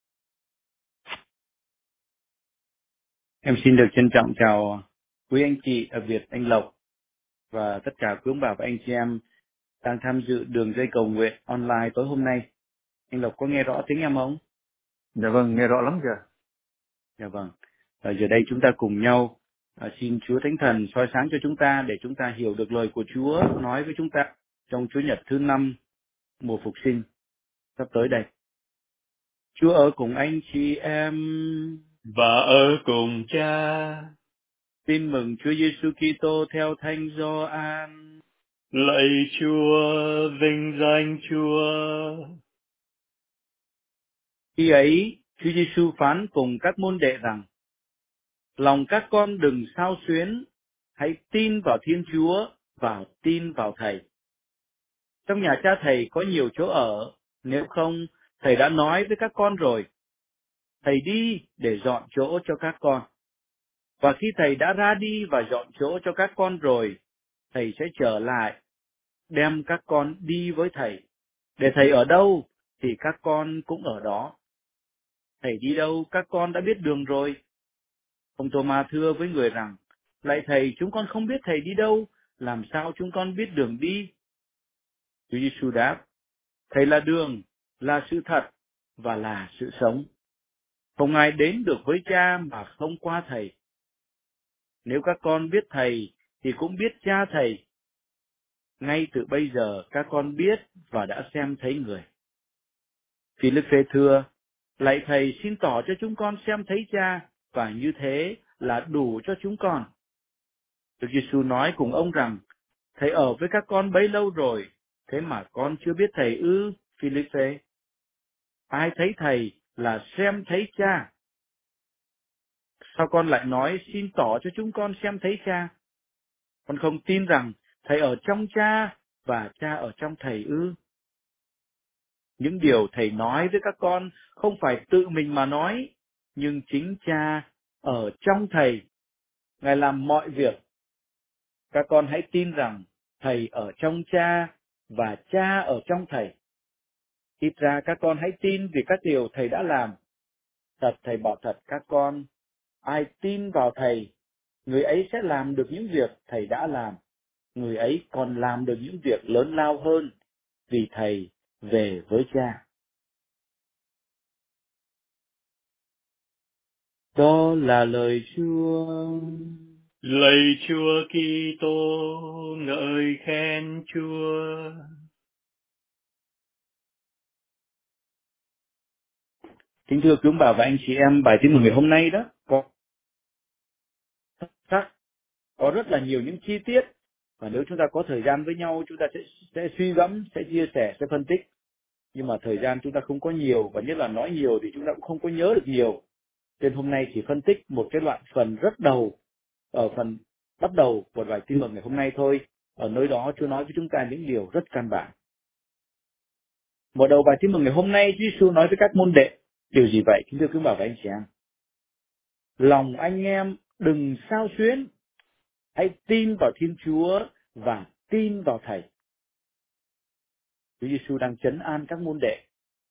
Em xin được trân trọng chào quý anh chị đặc biệt anh Lộc và tất cả quý ông bà và anh chị em đang tham dự đường dây cầu nguyện online tối hôm nay. Anh Lộc có nghe rõ tiếng em không? Dạ vâng, nghe rõ lắm kìa. Dạ vâng. Giờ đây chúng ta cùng nhau xin Chúa Thánh Thần soi sáng cho chúng ta để chúng ta hiểu được lời của Chúa nói với chúng ta trong Chúa Nhật thứ 5 mùa Phục sinh sắp tới đây. Chúa ở cùng anh chị em và ở cùng cha. Tin mừng Chúa Giêsu Kitô theo Thánh Gioan. Lạy Chúa, vinh danh Chúa. Khi ấy, Chúa Giêsu phán cùng các môn đệ rằng: lòng các con đừng xao xuyến, hãy tin vào Thiên Chúa và tin vào Thầy. Trong nhà cha Thầy có nhiều chỗ ở, nếu không, Thầy đã nói với các con rồi. Thầy đi để dọn chỗ cho các con. Và khi Thầy đã ra đi và dọn chỗ cho các con rồi, Thầy sẽ trở lại, đem các con đi với Thầy. Để Thầy ở đâu, thì các con cũng ở đó. Thầy đi đâu, các con đã biết đường rồi. Ông Tô-ma thưa với người rằng: lạy Thầy, chúng con không biết Thầy đi đâu, làm sao chúng con biết đường đi? Chúa Giêsu đáp: Thầy là đường, là sự thật và là sự sống. Không ai đến được với Cha mà không qua Thầy. Nếu các con biết Thầy, thì cũng biết Cha Thầy. Ngay từ bây giờ các con biết và đã xem thấy người. Philippe thưa: lạy Thầy, xin tỏ cho chúng con xem thấy Cha, và như thế là đủ cho chúng con. Đức Giêsu nói cùng ông rằng: Thầy ở với các con bấy lâu rồi, thế mà con chưa biết Thầy ư, Philippe? Ai thấy Thầy là xem thấy Cha. Sao con lại nói xin tỏ cho chúng con xem thấy Cha? Con không tin rằng Thầy ở trong Cha và Cha ở trong Thầy ư? Những điều Thầy nói với các con không phải tự mình mà nói, nhưng chính Cha ở trong Thầy. Ngài làm mọi việc. Các con hãy tin rằng Thầy ở trong Cha và Cha ở trong Thầy. Ít ra các con hãy tin vì các điều Thầy đã làm. Thật Thầy bảo thật các con, ai tin vào Thầy, người ấy sẽ làm được những việc Thầy đã làm. Người ấy còn làm được những việc lớn lao hơn, vì Thầy về với Cha. Đó là lời Chúa. Lạy Chúa Kitô, ngợi khen Chúa. Kính thưa quý ông bà và anh chị em, bài tin mừng ngày hôm nay đó có rất là nhiều những chi tiết, và nếu chúng ta có thời gian với nhau, chúng ta sẽ suy gẫm, sẽ chia sẻ, sẽ phân tích. Nhưng mà thời gian chúng ta không có nhiều, và nhất là nói nhiều thì chúng ta cũng không có nhớ được nhiều. Nên hôm nay chỉ phân tích một cái đoạn phần rất đầu, ở phần bắt đầu của bài tin mừng ngày hôm nay thôi. Ở nơi đó Chúa nói với chúng ta những điều rất căn bản. Mở đầu bài tin mừng ngày hôm nay, Chúa Giêsu nói với các môn đệ điều gì vậy? Kính thưa quý bà và anh chị em, Lòng anh em đừng xao xuyến, hãy tin vào Thiên Chúa và tin vào Thầy. Chúa Giêsu đang trấn an các môn đệ.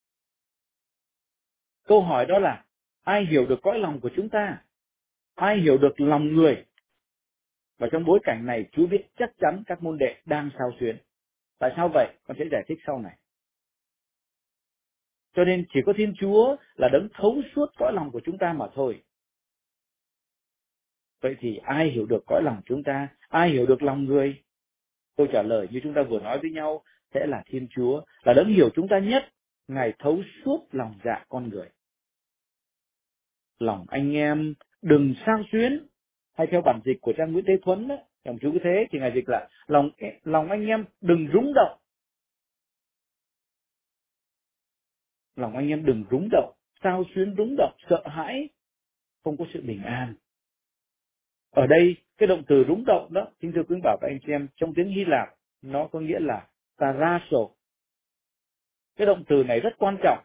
Câu hỏi đó là ai hiểu được cõi lòng của chúng ta? Ai hiểu được lòng người? Và trong bối cảnh này, Chúa biết chắc chắn các môn đệ đang xao xuyến. Tại sao vậy? Con sẽ giải thích sau này. Cho nên chỉ có Thiên Chúa là đấng thấu suốt cõi lòng của chúng ta mà thôi. Vậy thì ai hiểu được cõi lòng chúng ta? Ai hiểu được lòng người? Câu trả lời như chúng ta vừa nói với nhau sẽ là Thiên Chúa, là đấng hiểu chúng ta nhất. Ngài thấu suốt lòng dạ con người. Lòng anh em đừng xao xuyến. Hay theo bản dịch của trang Nguyễn Thế Thuấn, dòng chú thế thì ngài dịch là lòng anh em đừng rúng động. Lòng anh em đừng rúng động, xao xuyến rúng động, sợ hãi, không có sự bình an. Ở đây cái động từ rúng động đó, xin thưa quý bảo và anh chị em, trong tiếng Hy Lạp nó có nghĩa là taraso. Cái động từ này rất quan trọng.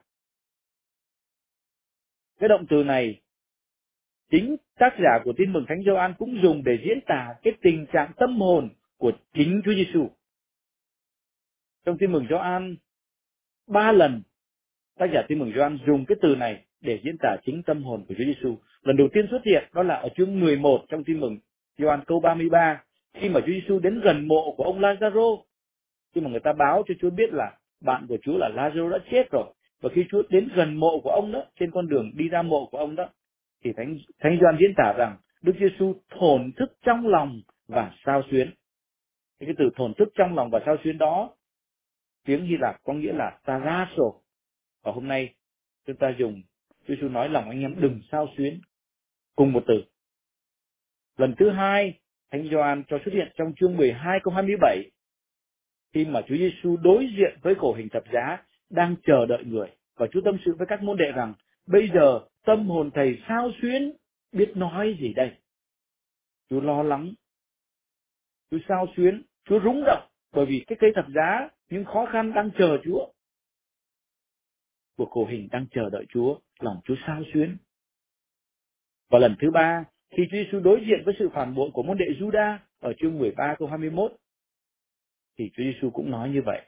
Cái động từ này chính tác giả của Tin mừng Thánh Gioan cũng dùng để diễn tả cái tình trạng tâm hồn của chính Chúa Giêsu. Trong Tin mừng Gioan 3 lần tác giả Tin mừng Gioan dùng cái từ này để diễn tả chính tâm hồn của Chúa Giêsu. Lần đầu tiên xuất hiện đó là ở chương 11 trong Tin mừng Gioan câu 33, khi mà Chúa Giêsu đến gần mộ của ông Lazaro. Khi mà người ta báo cho Chúa biết là bạn của Chúa là Lazaro đã chết rồi, và khi Chúa đến gần mộ của ông đó, trên con đường đi ra mộ của ông đó, thì Thánh Gioan diễn tả rằng Đức Giêsu thổn thức trong lòng và xao xuyến. Cái từ thổn thức trong lòng và xao xuyến đó, tiếng Hy Lạp có nghĩa là taraso. Và hôm nay chúng ta dùng Chúa Giêsu nói lòng anh em đừng xao xuyến cùng một từ. Lần thứ hai, Thánh Gioan cho xuất hiện trong chương 12 câu 27, khi mà Chúa Giêsu đối diện với khổ hình thập giá đang chờ đợi người, và Chúa tâm sự với các môn đệ rằng bây giờ tâm hồn thầy xao xuyến, biết nói gì đây? Chúa lo lắng, Chúa xao xuyến, Chúa rúng động bởi vì cái cây thập giá, những khó khăn đang chờ Chúa, cuộc khổ hình đang chờ đợi Chúa, lòng Chúa xao xuyến. Và lần thứ ba, khi Chúa Giêsu đối diện với sự phản bội của môn đệ Juda ở chương 13 câu 21, thì Chúa Giêsu cũng nói như vậy.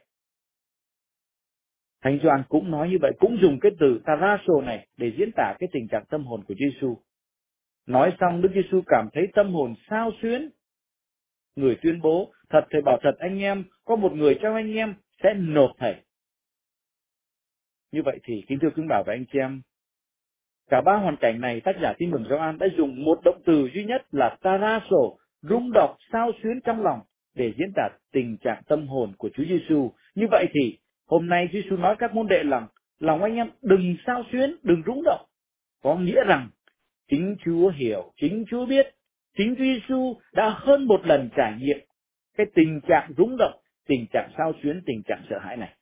Thánh Gioan cũng nói như vậy, cũng dùng cái từ taraso này để diễn tả cái tình trạng tâm hồn của Chúa Giêsu. Nói xong, Đức Giêsu cảm thấy tâm hồn xao xuyến. Người tuyên bố, thật thầy bảo thật anh em, có một người trong anh em sẽ nộp thầy. Như vậy thì, kính thưa quý bảo và anh chị em, cả ba hoàn cảnh này tác giả Tin mừng Gioan đã dùng một động từ duy nhất là taraso, rung động, xao xuyến trong lòng, để diễn tả tình trạng tâm hồn của Chúa Giêsu. Như vậy thì hôm nay Chúa Giêsu nói các môn đệ rằng lòng anh em đừng xao xuyến, đừng rung động, có nghĩa rằng chính Chúa hiểu, chính Chúa biết, chính Chúa Giêsu đã hơn một lần trải nghiệm cái tình trạng rung động, tình trạng xao xuyến, tình trạng sợ hãi này.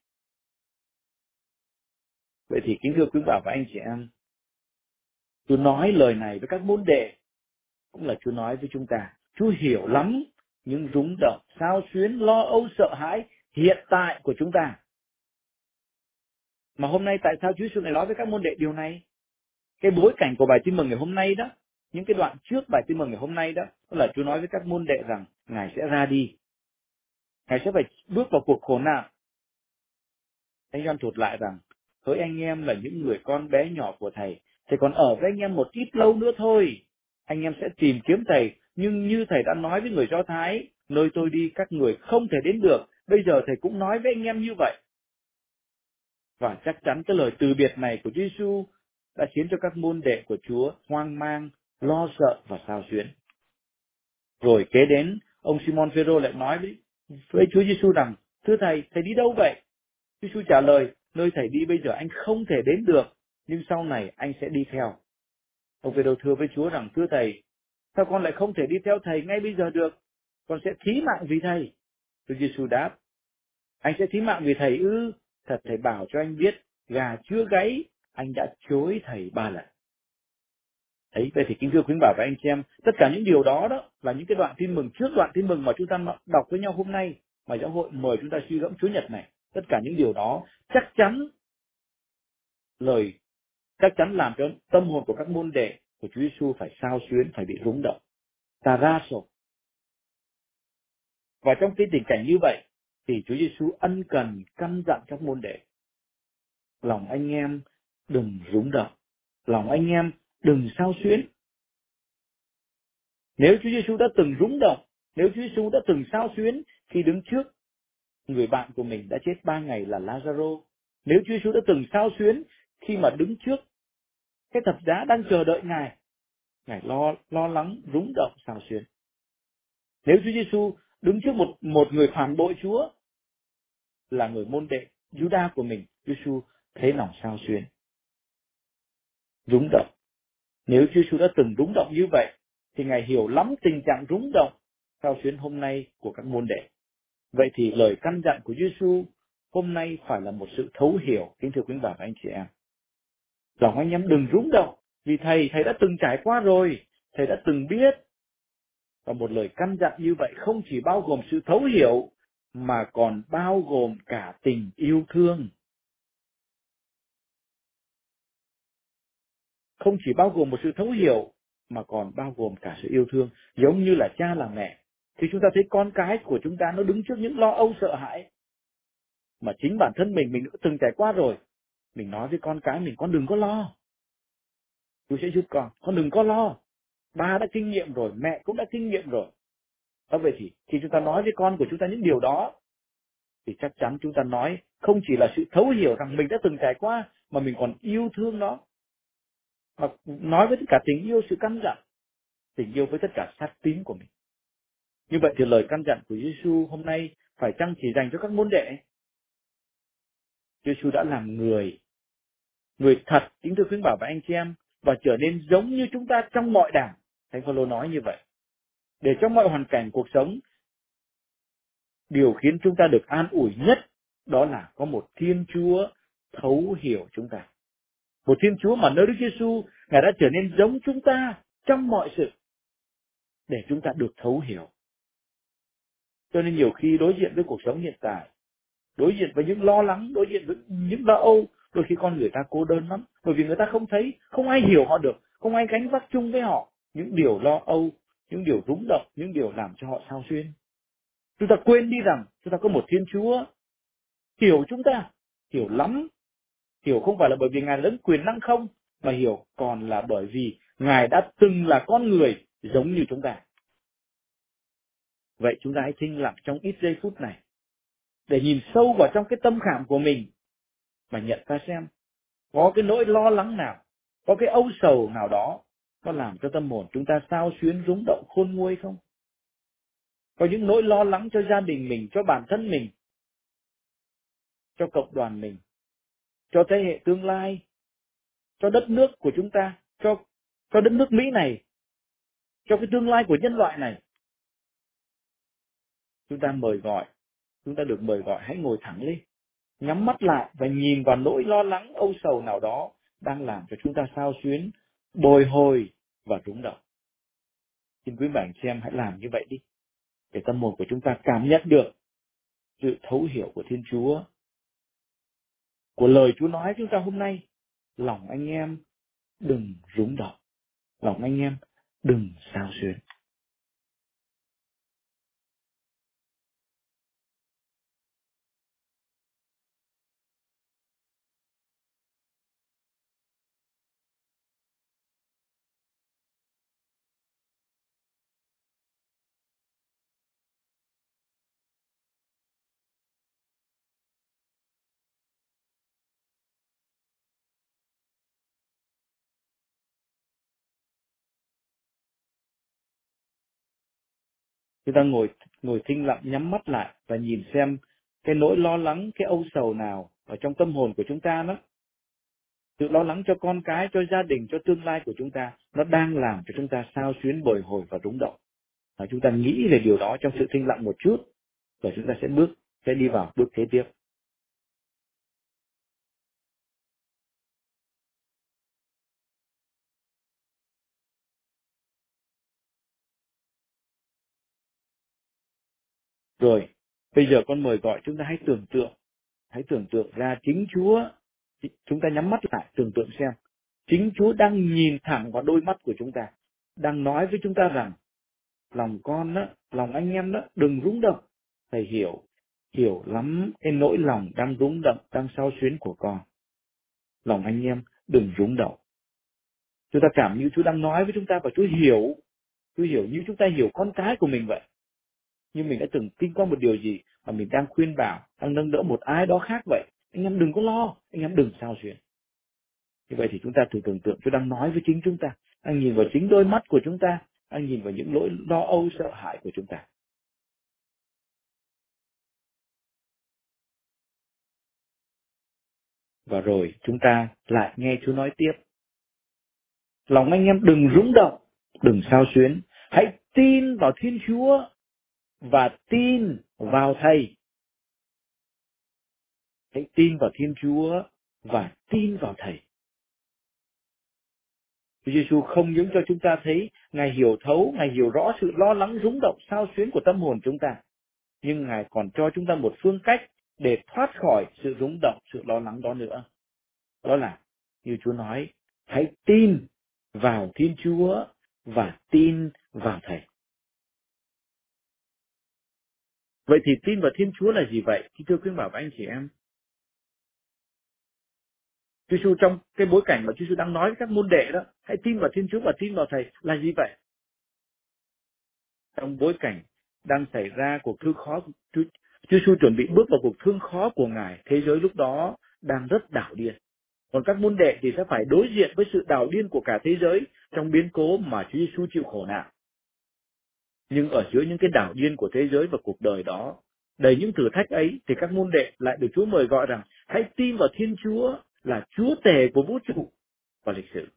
Vậy thì kính thưa quý bà và anh chị em, Chúa nói lời này với các môn đệ cũng là Chúa nói với chúng ta. Chúa hiểu lắm những rung động, xao xuyến, lo âu, sợ hãi hiện tại của chúng ta. Mà hôm nay tại sao Chúa Giêsu lại nói với các môn đệ điều này? Cái bối cảnh của bài Tin mừng ngày hôm nay đó, những cái đoạn trước bài Tin mừng ngày hôm nay đó là Chúa nói với các môn đệ rằng Ngài sẽ ra đi, Ngài sẽ phải bước vào cuộc khổ nạn. Thánh Gioan thuật lại rằng hỡi anh em là những người con bé nhỏ của thầy còn ở với anh em một ít lâu nữa thôi. Anh em sẽ tìm kiếm thầy, nhưng như thầy đã nói với người Do Thái, nơi tôi đi các người không thể đến được. Bây giờ thầy cũng nói với anh em như vậy. Và chắc chắn cái lời từ biệt này của Chúa Giêsu đã khiến cho các môn đệ của Chúa hoang mang, lo sợ và xao xuyến. Rồi kế đến, ông Simon Phêrô lại nói với Chúa Giêsu rằng: thưa thầy đi đâu vậy? Chúa Giêsu trả lời: nơi thầy đi bây giờ anh không thể đến được, nhưng sau này anh sẽ đi theo. Ông Phêrô thưa với Chúa rằng: thưa thầy, sao con lại không thể đi theo thầy ngay bây giờ được? Con sẽ thí mạng vì thầy. Chúa Giêsu đáp: anh sẽ thí mạng vì thầy ư? Thật thầy bảo cho anh biết, gà chưa gáy, anh đã chối thầy 3 lần. Đấy, vậy thì kính thưa quý bà và anh chị em, tất cả những điều đó là những cái đoạn tin mừng trước đoạn tin mừng mà chúng ta đọc với nhau hôm nay, mà giáo hội mời chúng ta suy gẫm Chúa Nhật này. Tất cả những điều đó chắc chắn làm cho tâm hồn của các môn đệ của Chúa Giêsu phải xao xuyến, phải bị rung động. Taraso. Và trong cái tình cảnh như vậy thì Chúa Giêsu ân cần căn dặn các môn đệ: lòng anh em đừng rung động, lòng anh em đừng xao xuyến. Nếu Chúa Giêsu đã từng rung động, nếu Chúa Giêsu đã từng xao xuyến khi đứng trước người bạn của mình đã chết 3 ngày là Lazaro, nếu Chúa Giêsu đã từng xao xuyến khi mà đứng trước cái thập giá đang chờ đợi Ngài, Ngài lo lắng, rung động, xao xuyến. Nếu Chúa Giêsu đứng trước một người phản bội Chúa là người môn đệ Juda của mình, Chúa Giêsu thấy lòng xao xuyến, rung động. Nếu Chúa Giêsu đã từng rung động như vậy thì Ngài hiểu lắm tình trạng rung động, xao xuyến hôm nay của các môn đệ. Vậy thì lời căn dặn của Chúa Giêsu hôm nay phải là một sự thấu hiểu, kính thưa quý bà và anh chị em. Lòng anh em đừng rung động, vì Thầy đã từng trải qua rồi, Thầy đã từng biết. Và một lời căn dặn như vậy không chỉ bao gồm sự thấu hiểu, mà còn bao gồm cả tình yêu thương. Không chỉ bao gồm một sự thấu hiểu, mà còn bao gồm cả sự yêu thương. Giống như là cha là mẹ, khi chúng ta thấy con cái của chúng ta nó đứng trước những lo âu sợ hãi, mà chính bản thân mình đã từng trải qua rồi, mình nói với con cái mình: con đừng có lo, Chúa sẽ giúp con đừng có lo. Ba đã kinh nghiệm rồi, mẹ cũng đã kinh nghiệm rồi. Đó, vậy thì khi chúng ta nói với con của chúng ta những điều đó, thì chắc chắn chúng ta nói không chỉ là sự thấu hiểu rằng mình đã từng trải qua, mà mình còn yêu thương nó. Và nói với tất cả tình yêu, sự căn dặn, tình yêu với tất cả xác tín của mình. Như vậy thì lời căn dặn của Giêsu hôm nay phải chăng chỉ dành cho các môn đệ? Giêsu đã làm người thật, kính thưa quý bà và anh chị em, và trở nên giống như chúng ta trong mọi đảng. Thánh Phaolô nói như vậy. Để trong mọi hoàn cảnh cuộc sống, điều khiến chúng ta được an ủi nhất đó là có một Thiên Chúa thấu hiểu chúng ta. Một Thiên Chúa mà nơi Đức Giêsu, Ngài đã trở nên giống chúng ta trong mọi sự, để chúng ta được thấu hiểu. Cho nên nhiều khi đối diện với cuộc sống hiện tại, đối diện với những lo lắng, đối diện với những lo âu, đôi khi con người ta cô đơn lắm, bởi vì người ta không thấy, không ai hiểu họ được, không ai gánh vác chung với họ những điều lo âu, những điều rung động, những điều làm cho họ xao xuyên. Chúng ta quên đi rằng chúng ta có một Thiên Chúa hiểu chúng ta, hiểu lắm. Hiểu không phải là bởi vì Ngài lớn quyền năng không, mà hiểu còn là bởi vì Ngài đã từng là con người giống như chúng ta. Vậy chúng ta hãy thinh lặng trong ít giây phút này, để nhìn sâu vào trong cái tâm khảm của mình, và nhận ra xem có cái nỗi lo lắng nào, có cái âu sầu nào đó nó làm cho tâm hồn chúng ta xao xuyến, rung động, khôn nguôi không? Có những nỗi lo lắng cho gia đình mình, cho bản thân mình, cho cộng đoàn mình, cho thế hệ tương lai, cho đất nước của chúng ta, cho đất nước Mỹ này, cho cái tương lai của nhân loại này. Chúng ta được mời gọi hãy ngồi thẳng lên, nhắm mắt lại và nhìn vào nỗi lo lắng, âu sầu nào đó đang làm cho chúng ta xao xuyến, bồi hồi và rung động. Xin quý bạn xem hãy làm như vậy đi, để tâm hồn của chúng ta cảm nhận được sự thấu hiểu của Thiên Chúa, của lời Chúa nói chúng ta hôm nay. Lòng anh em đừng rung động, lòng anh em đừng xao xuyến. Chúng ta ngồi thinh lặng, nhắm mắt lại và nhìn xem cái nỗi lo lắng, cái âu sầu nào ở trong tâm hồn của chúng ta đó, sự lo lắng cho con cái, cho gia đình, cho tương lai của chúng ta, nó đang làm cho chúng ta xao xuyến, bồi hồi và rung động. Và chúng ta nghĩ về điều đó trong sự thinh lặng một chút, rồi chúng ta sẽ đi vào bước kế tiếp. Rồi, bây giờ con mời gọi chúng ta hãy tưởng tượng ra chính Chúa. Chúng ta nhắm mắt lại, tưởng tượng xem Chính Chúa đang nhìn thẳng vào đôi mắt của chúng ta, đang nói với chúng ta rằng lòng con đó, lòng anh em đó, đừng rung động. Thầy hiểu lắm cái nỗi lòng đang rung động, đang xao xuyến của con. Lòng anh em đừng rung động. Chúng ta cảm như Chúa đang nói với chúng ta và Chúa hiểu như chúng ta hiểu con cái của mình vậy. Nhưng mình đã từng kinh qua một điều gì mà mình đang khuyên bảo, đang nâng đỡ một ai đó khác vậy. Anh em đừng có lo, anh em đừng xao xuyến. Như vậy thì chúng ta thử tưởng tượng Chúa đang nói với chính chúng ta, đang nhìn vào chính đôi mắt của chúng ta, đang nhìn vào những nỗi lo âu sợ hãi của chúng ta. Và rồi chúng ta lại nghe Chúa nói tiếp. Lòng anh em đừng rung động, đừng xao xuyến. Hãy tin vào Thiên Chúa và tin vào Thầy. Hãy tin vào Thiên Chúa và tin vào Thầy. Chúa Giêsu không những cho chúng ta thấy Ngài hiểu thấu, Ngài hiểu rõ sự lo lắng rung động xao xuyến của tâm hồn chúng ta, nhưng Ngài còn cho chúng ta một phương cách để thoát khỏi sự rung động, sự lo lắng đó nữa. Đó là, như Chúa nói, hãy tin vào Thiên Chúa và tin vào Thầy. Vậy thì tin vào Thiên Chúa là gì vậy? Thưa quý bảo và anh chị em, Chúa Giêsu trong cái bối cảnh mà Chúa Giêsu đang nói với các môn đệ đó, hãy tin vào Thiên Chúa và tin vào Thầy là gì vậy? Trong bối cảnh đang xảy ra cuộc thương khó, Chúa Giêsu chuẩn bị bước vào cuộc thương khó của Ngài, thế giới lúc đó đang rất đảo điên. Còn các môn đệ thì sẽ phải đối diện với sự đảo điên của cả thế giới trong biến cố mà Chúa Giêsu chịu khổ nạn. Nhưng ở giữa những cái đảo điên của thế giới và cuộc đời đó, đầy những thử thách ấy, thì các môn đệ lại được Chúa mời gọi rằng hãy tin vào Thiên Chúa là Chúa tể của vũ trụ và lịch sử.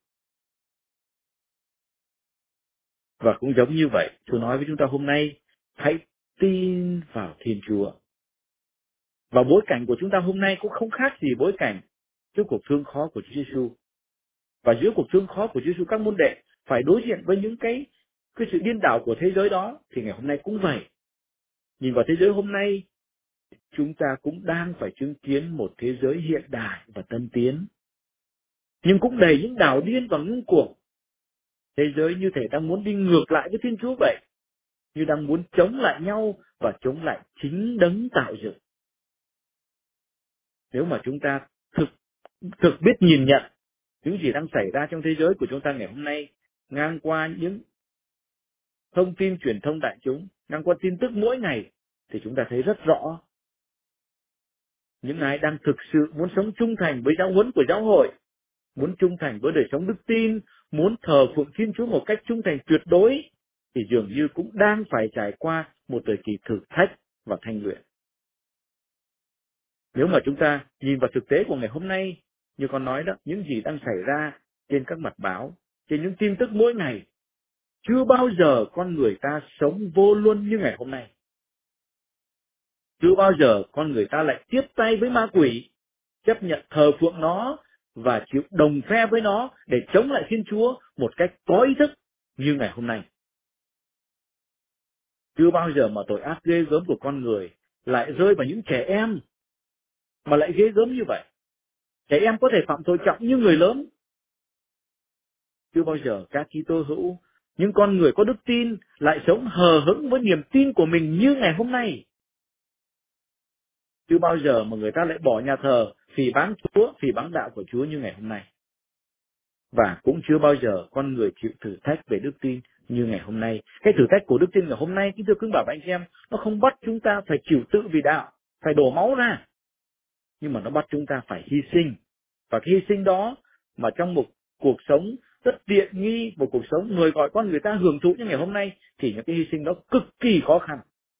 Và cũng giống như vậy, Chúa nói với chúng ta hôm nay, hãy tin vào Thiên Chúa. Và bối cảnh của chúng ta hôm nay cũng không khác gì bối cảnh trước cuộc thương khó của Chúa Giêsu. Và giữa cuộc thương khó của Chúa Giêsu, các môn đệ phải đối diện với những cái sự điên đảo của thế giới đó, thì ngày hôm nay cũng vậy. Nhìn vào thế giới hôm nay, chúng ta cũng đang phải chứng kiến một thế giới hiện đại và tân tiến, nhưng cũng đầy những đảo điên và ngông cuồng. Thế giới như thể đang muốn đi ngược lại với Thiên Chúa vậy, như đang muốn chống lại nhau và chống lại chính đấng tạo dựng. Nếu mà chúng ta thực biết nhìn nhận những gì đang xảy ra trong thế giới của chúng ta ngày hôm nay, ngang qua những thông tin truyền thông đại chúng, ngang qua tin tức mỗi ngày, thì chúng ta thấy rất rõ những ai đang thực sự muốn sống trung thành với giáo huấn của giáo hội, muốn trung thành với đời sống đức tin, muốn thờ phượng Thiên Chúa một cách trung thành tuyệt đối, thì dường như cũng đang phải trải qua một thời kỳ thử thách và thanh luyện. Nếu mà chúng ta nhìn vào thực tế của ngày hôm nay, như con nói đó, những gì đang xảy ra trên các mặt báo, trên những tin tức mỗi ngày, chưa bao giờ con người ta sống vô luân như ngày hôm nay. Chưa bao giờ con người ta lại tiếp tay với ma quỷ, chấp nhận thờ phượng nó và chịu đồng phe với nó để chống lại Thiên Chúa một cách có ý thức như ngày hôm nay. Chưa bao giờ mà tội ác ghê gớm của con người lại rơi vào những trẻ em mà lại ghê gớm như vậy. Trẻ em có thể phạm tội trọng như người lớn. Chưa bao giờ các Kitô hữu, những con người có đức tin lại sống hờ hững với niềm tin của mình như ngày hôm nay. Chưa bao giờ mà người ta lại bỏ nhà thờ, phỉ báng Chúa, phỉ báng đạo của Chúa như ngày hôm nay. Và cũng chưa bao giờ con người chịu thử thách về đức tin như ngày hôm nay. Cái thử thách của đức tin ngày hôm nay, kính thưa quý bà và anh chị em, nó không bắt chúng ta phải chịu tự vì đạo, phải đổ máu ra. Nhưng mà nó bắt chúng ta phải hy sinh. Và cái hy sinh đó mà trong một cuộc sống rất tiện nghi, một cuộc sống người gọi con người ta hưởng thụ như ngày hôm nay, thì những cái hy sinh đó cực kỳ khó khăn.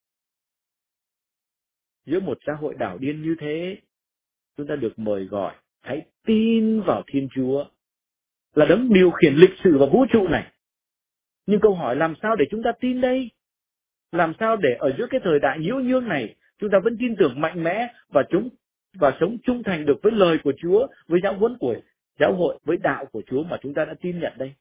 Giữa một xã hội đảo điên như thế, chúng ta được mời gọi hãy tin vào Thiên Chúa là đấng điều khiển lịch sử và vũ trụ này. Nhưng câu hỏi làm sao để chúng ta tin đây? Làm sao để ở giữa cái thời đại nhiễu nhương này, chúng ta vẫn tin tưởng mạnh mẽ và sống trung thành được với lời của Chúa, với giáo huấn của giáo hội, với đạo của Chúa mà chúng ta đã tin nhận đây?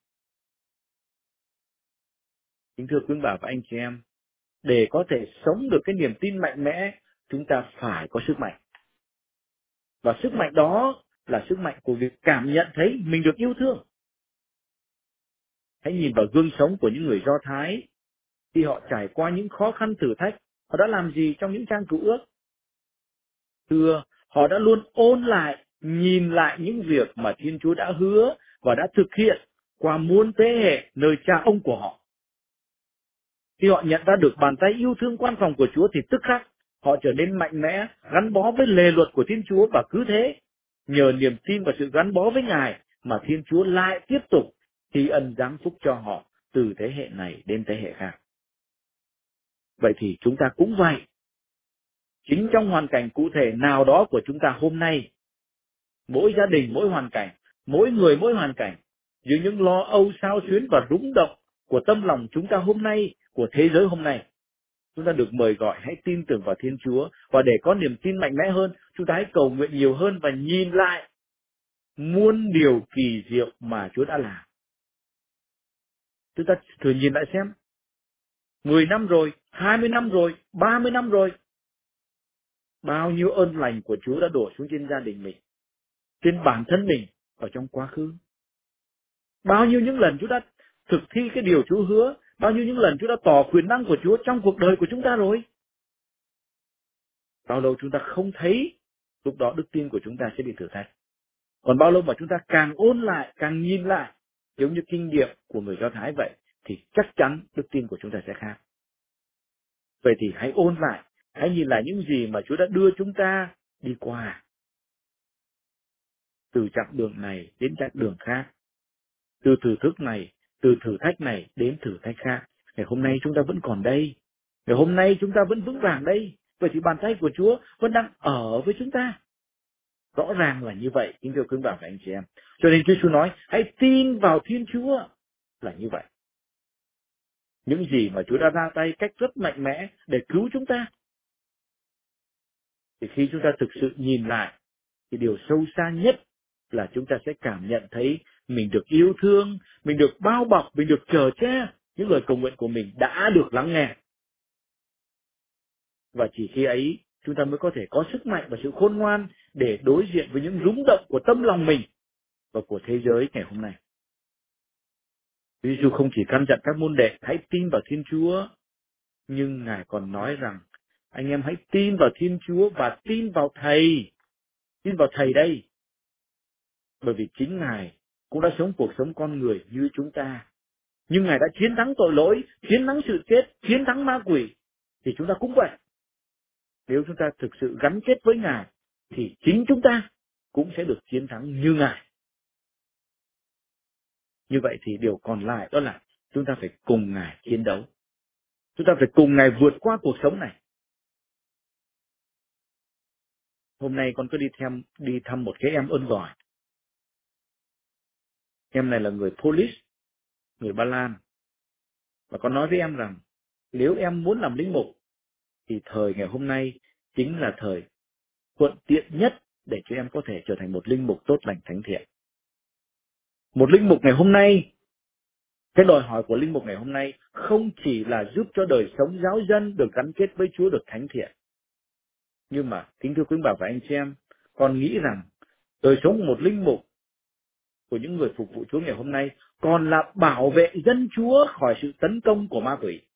Kính thưa quý bà và anh chị em, để có thể sống được cái niềm tin mạnh mẽ, chúng ta phải có sức mạnh. Và sức mạnh đó là sức mạnh của việc cảm nhận thấy mình được yêu thương. Hãy nhìn vào gương sống của những người Do Thái khi họ trải qua những khó khăn thử thách. Họ đã làm gì trong những trang Cựu Ước? Thưa, họ đã luôn ôn lại, nhìn lại những việc mà Thiên Chúa đã hứa và đã thực hiện qua muôn thế hệ nơi cha ông của họ. Khi họ nhận ra được bàn tay yêu thương quan phòng của Chúa thì tức khắc họ trở nên mạnh mẽ, gắn bó với lề luật của Thiên Chúa, và cứ thế, nhờ niềm tin và sự gắn bó với Ngài mà Thiên Chúa lại tiếp tục thi ân giáng phúc cho họ từ thế hệ này đến thế hệ khác. Vậy thì chúng ta cũng vậy. Chính trong hoàn cảnh cụ thể nào đó của chúng ta hôm nay, mỗi gia đình, mỗi hoàn cảnh, mỗi người, mỗi hoàn cảnh, dưới những lo âu, xao xuyến và rúng động của tâm lòng chúng ta hôm nay, của thế giới hôm nay, chúng ta được mời gọi hãy tin tưởng vào Thiên Chúa, và để có niềm tin mạnh mẽ hơn, chúng ta hãy cầu nguyện nhiều hơn và nhìn lại muôn điều kỳ diệu mà Chúa đã làm. Chúng ta thử nhìn lại xem, 10 năm rồi, 20 năm rồi, 30 năm rồi, bao nhiêu ơn lành của Chúa đã đổ xuống trên gia đình mình, trên bản thân mình ở trong quá khứ. Bao nhiêu những lần Chúa đã thực thi cái điều Chúa hứa, bao nhiêu những lần Chúa đã tỏ quyền năng của Chúa trong cuộc đời của chúng ta rồi. Bao lâu chúng ta không thấy, lúc đó đức tin của chúng ta sẽ bị thử thách. Còn bao lâu mà chúng ta càng ôn lại, càng nhìn lại, giống như kinh nghiệm của người Do Thái vậy, thì chắc chắn đức tin của chúng ta sẽ khác. Vậy thì hãy ôn lại, hãy nhìn lại những gì mà Chúa đã đưa chúng ta đi qua, từ chặng đường này đến chặng đường khác, từ thử thách này, từ thử thách này đến thử thách khác. Ngày hôm nay chúng ta vẫn còn đây, ngày hôm nay chúng ta vẫn vững vàng đây. Vậy thì bàn tay của Chúa vẫn đang ở với chúng ta. Rõ ràng là như vậy, kính thưa quý bà và anh chị em. Cho nên Chúa Giêsu nói, hãy tin vào Thiên Chúa là như vậy. Những gì mà Chúa đã ra tay cách rất mạnh mẽ để cứu chúng ta, thì khi chúng ta thực sự nhìn lại, thì điều sâu xa nhất là chúng ta sẽ cảm nhận thấy mình được yêu thương, mình được bao bọc, mình được chở che. Những lời cầu nguyện của mình đã được lắng nghe. Và chỉ khi ấy, chúng ta mới có thể có sức mạnh và sự khôn ngoan để đối diện với những rúng động của tâm lòng mình và của thế giới ngày hôm nay. Chúa Giêsu không chỉ căn dặn các môn đệ hãy tin vào Thiên Chúa, nhưng Ngài còn nói rằng anh em hãy tin vào Thiên Chúa và tin vào Thầy. Tin vào Thầy đây. Bởi vì chính Ngài cũng đã sống cuộc sống con người như chúng ta. Nhưng Ngài đã chiến thắng tội lỗi, chiến thắng sự chết, chiến thắng ma quỷ. Thì chúng ta cũng vậy. Nếu chúng ta thực sự gắn kết với Ngài, thì chính chúng ta cũng sẽ được chiến thắng như Ngài. Như vậy thì điều còn lại đó là chúng ta phải cùng Ngài chiến đấu. Chúng ta phải cùng Ngài vượt qua cuộc sống này. Hôm nay con có đi thăm một cái em ơn giỏi. Em này là người Polish, người Ba Lan. Và con nói với em rằng, nếu em muốn làm linh mục, thì thời ngày hôm nay chính là thời thuận tiện nhất để cho em có thể trở thành một linh mục tốt lành thánh thiện. Một linh mục ngày hôm nay, cái đòi hỏi của linh mục ngày hôm nay không chỉ là giúp cho đời sống giáo dân được gắn kết với Chúa, được thánh thiện. Nhưng mà, kính thưa quý bà và anh chị em, con nghĩ rằng đời sống của một linh mục, của những người phục vụ Chúa ngày hôm nay, còn là bảo vệ dân Chúa khỏi sự tấn công của ma quỷ.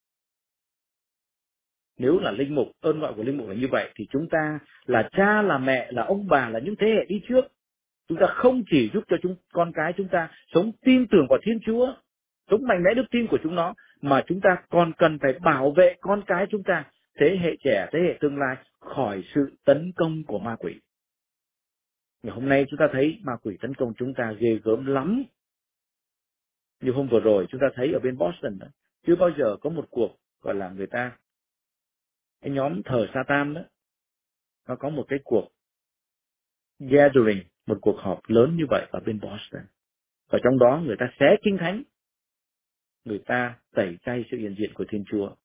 Nếu là linh mục, ơn gọi của linh mục là như vậy, thì chúng ta là cha, là mẹ, là ông bà, là những thế hệ đi trước. Chúng ta không chỉ giúp cho con cái chúng ta sống tin tưởng vào Thiên Chúa, sống mạnh mẽ đức tin của chúng nó, mà chúng ta còn cần phải bảo vệ con cái chúng ta, thế hệ trẻ, thế hệ tương lai, khỏi sự tấn công của ma quỷ. Ngày hôm nay chúng ta thấy ma quỷ tấn công chúng ta ghê gớm lắm. Như hôm vừa rồi chúng ta thấy ở bên Boston đó, chưa bao giờ có một cuộc gọi là người ta, cái nhóm thờ Satan đó, nó có một cái cuộc gathering, một cuộc họp lớn như vậy ở bên Boston. Và trong đó người ta xé kinh thánh, người ta tẩy chay sự hiện diện của Thiên Chúa.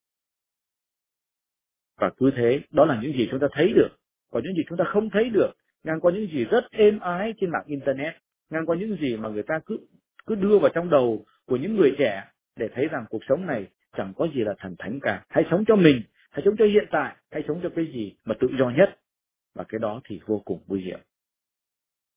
Và cứ thế, đó là những gì chúng ta thấy được. Còn những gì chúng ta không thấy được, ngang qua những gì rất êm ái trên mạng Internet, ngang qua những gì mà người ta cứ đưa vào trong đầu của những người trẻ để thấy rằng cuộc sống này chẳng có gì là thần thánh cả. Hãy sống cho mình, hãy sống cho hiện tại, hãy sống cho cái gì mà tự do nhất. Và cái đó thì vô cùng nguy hiểm.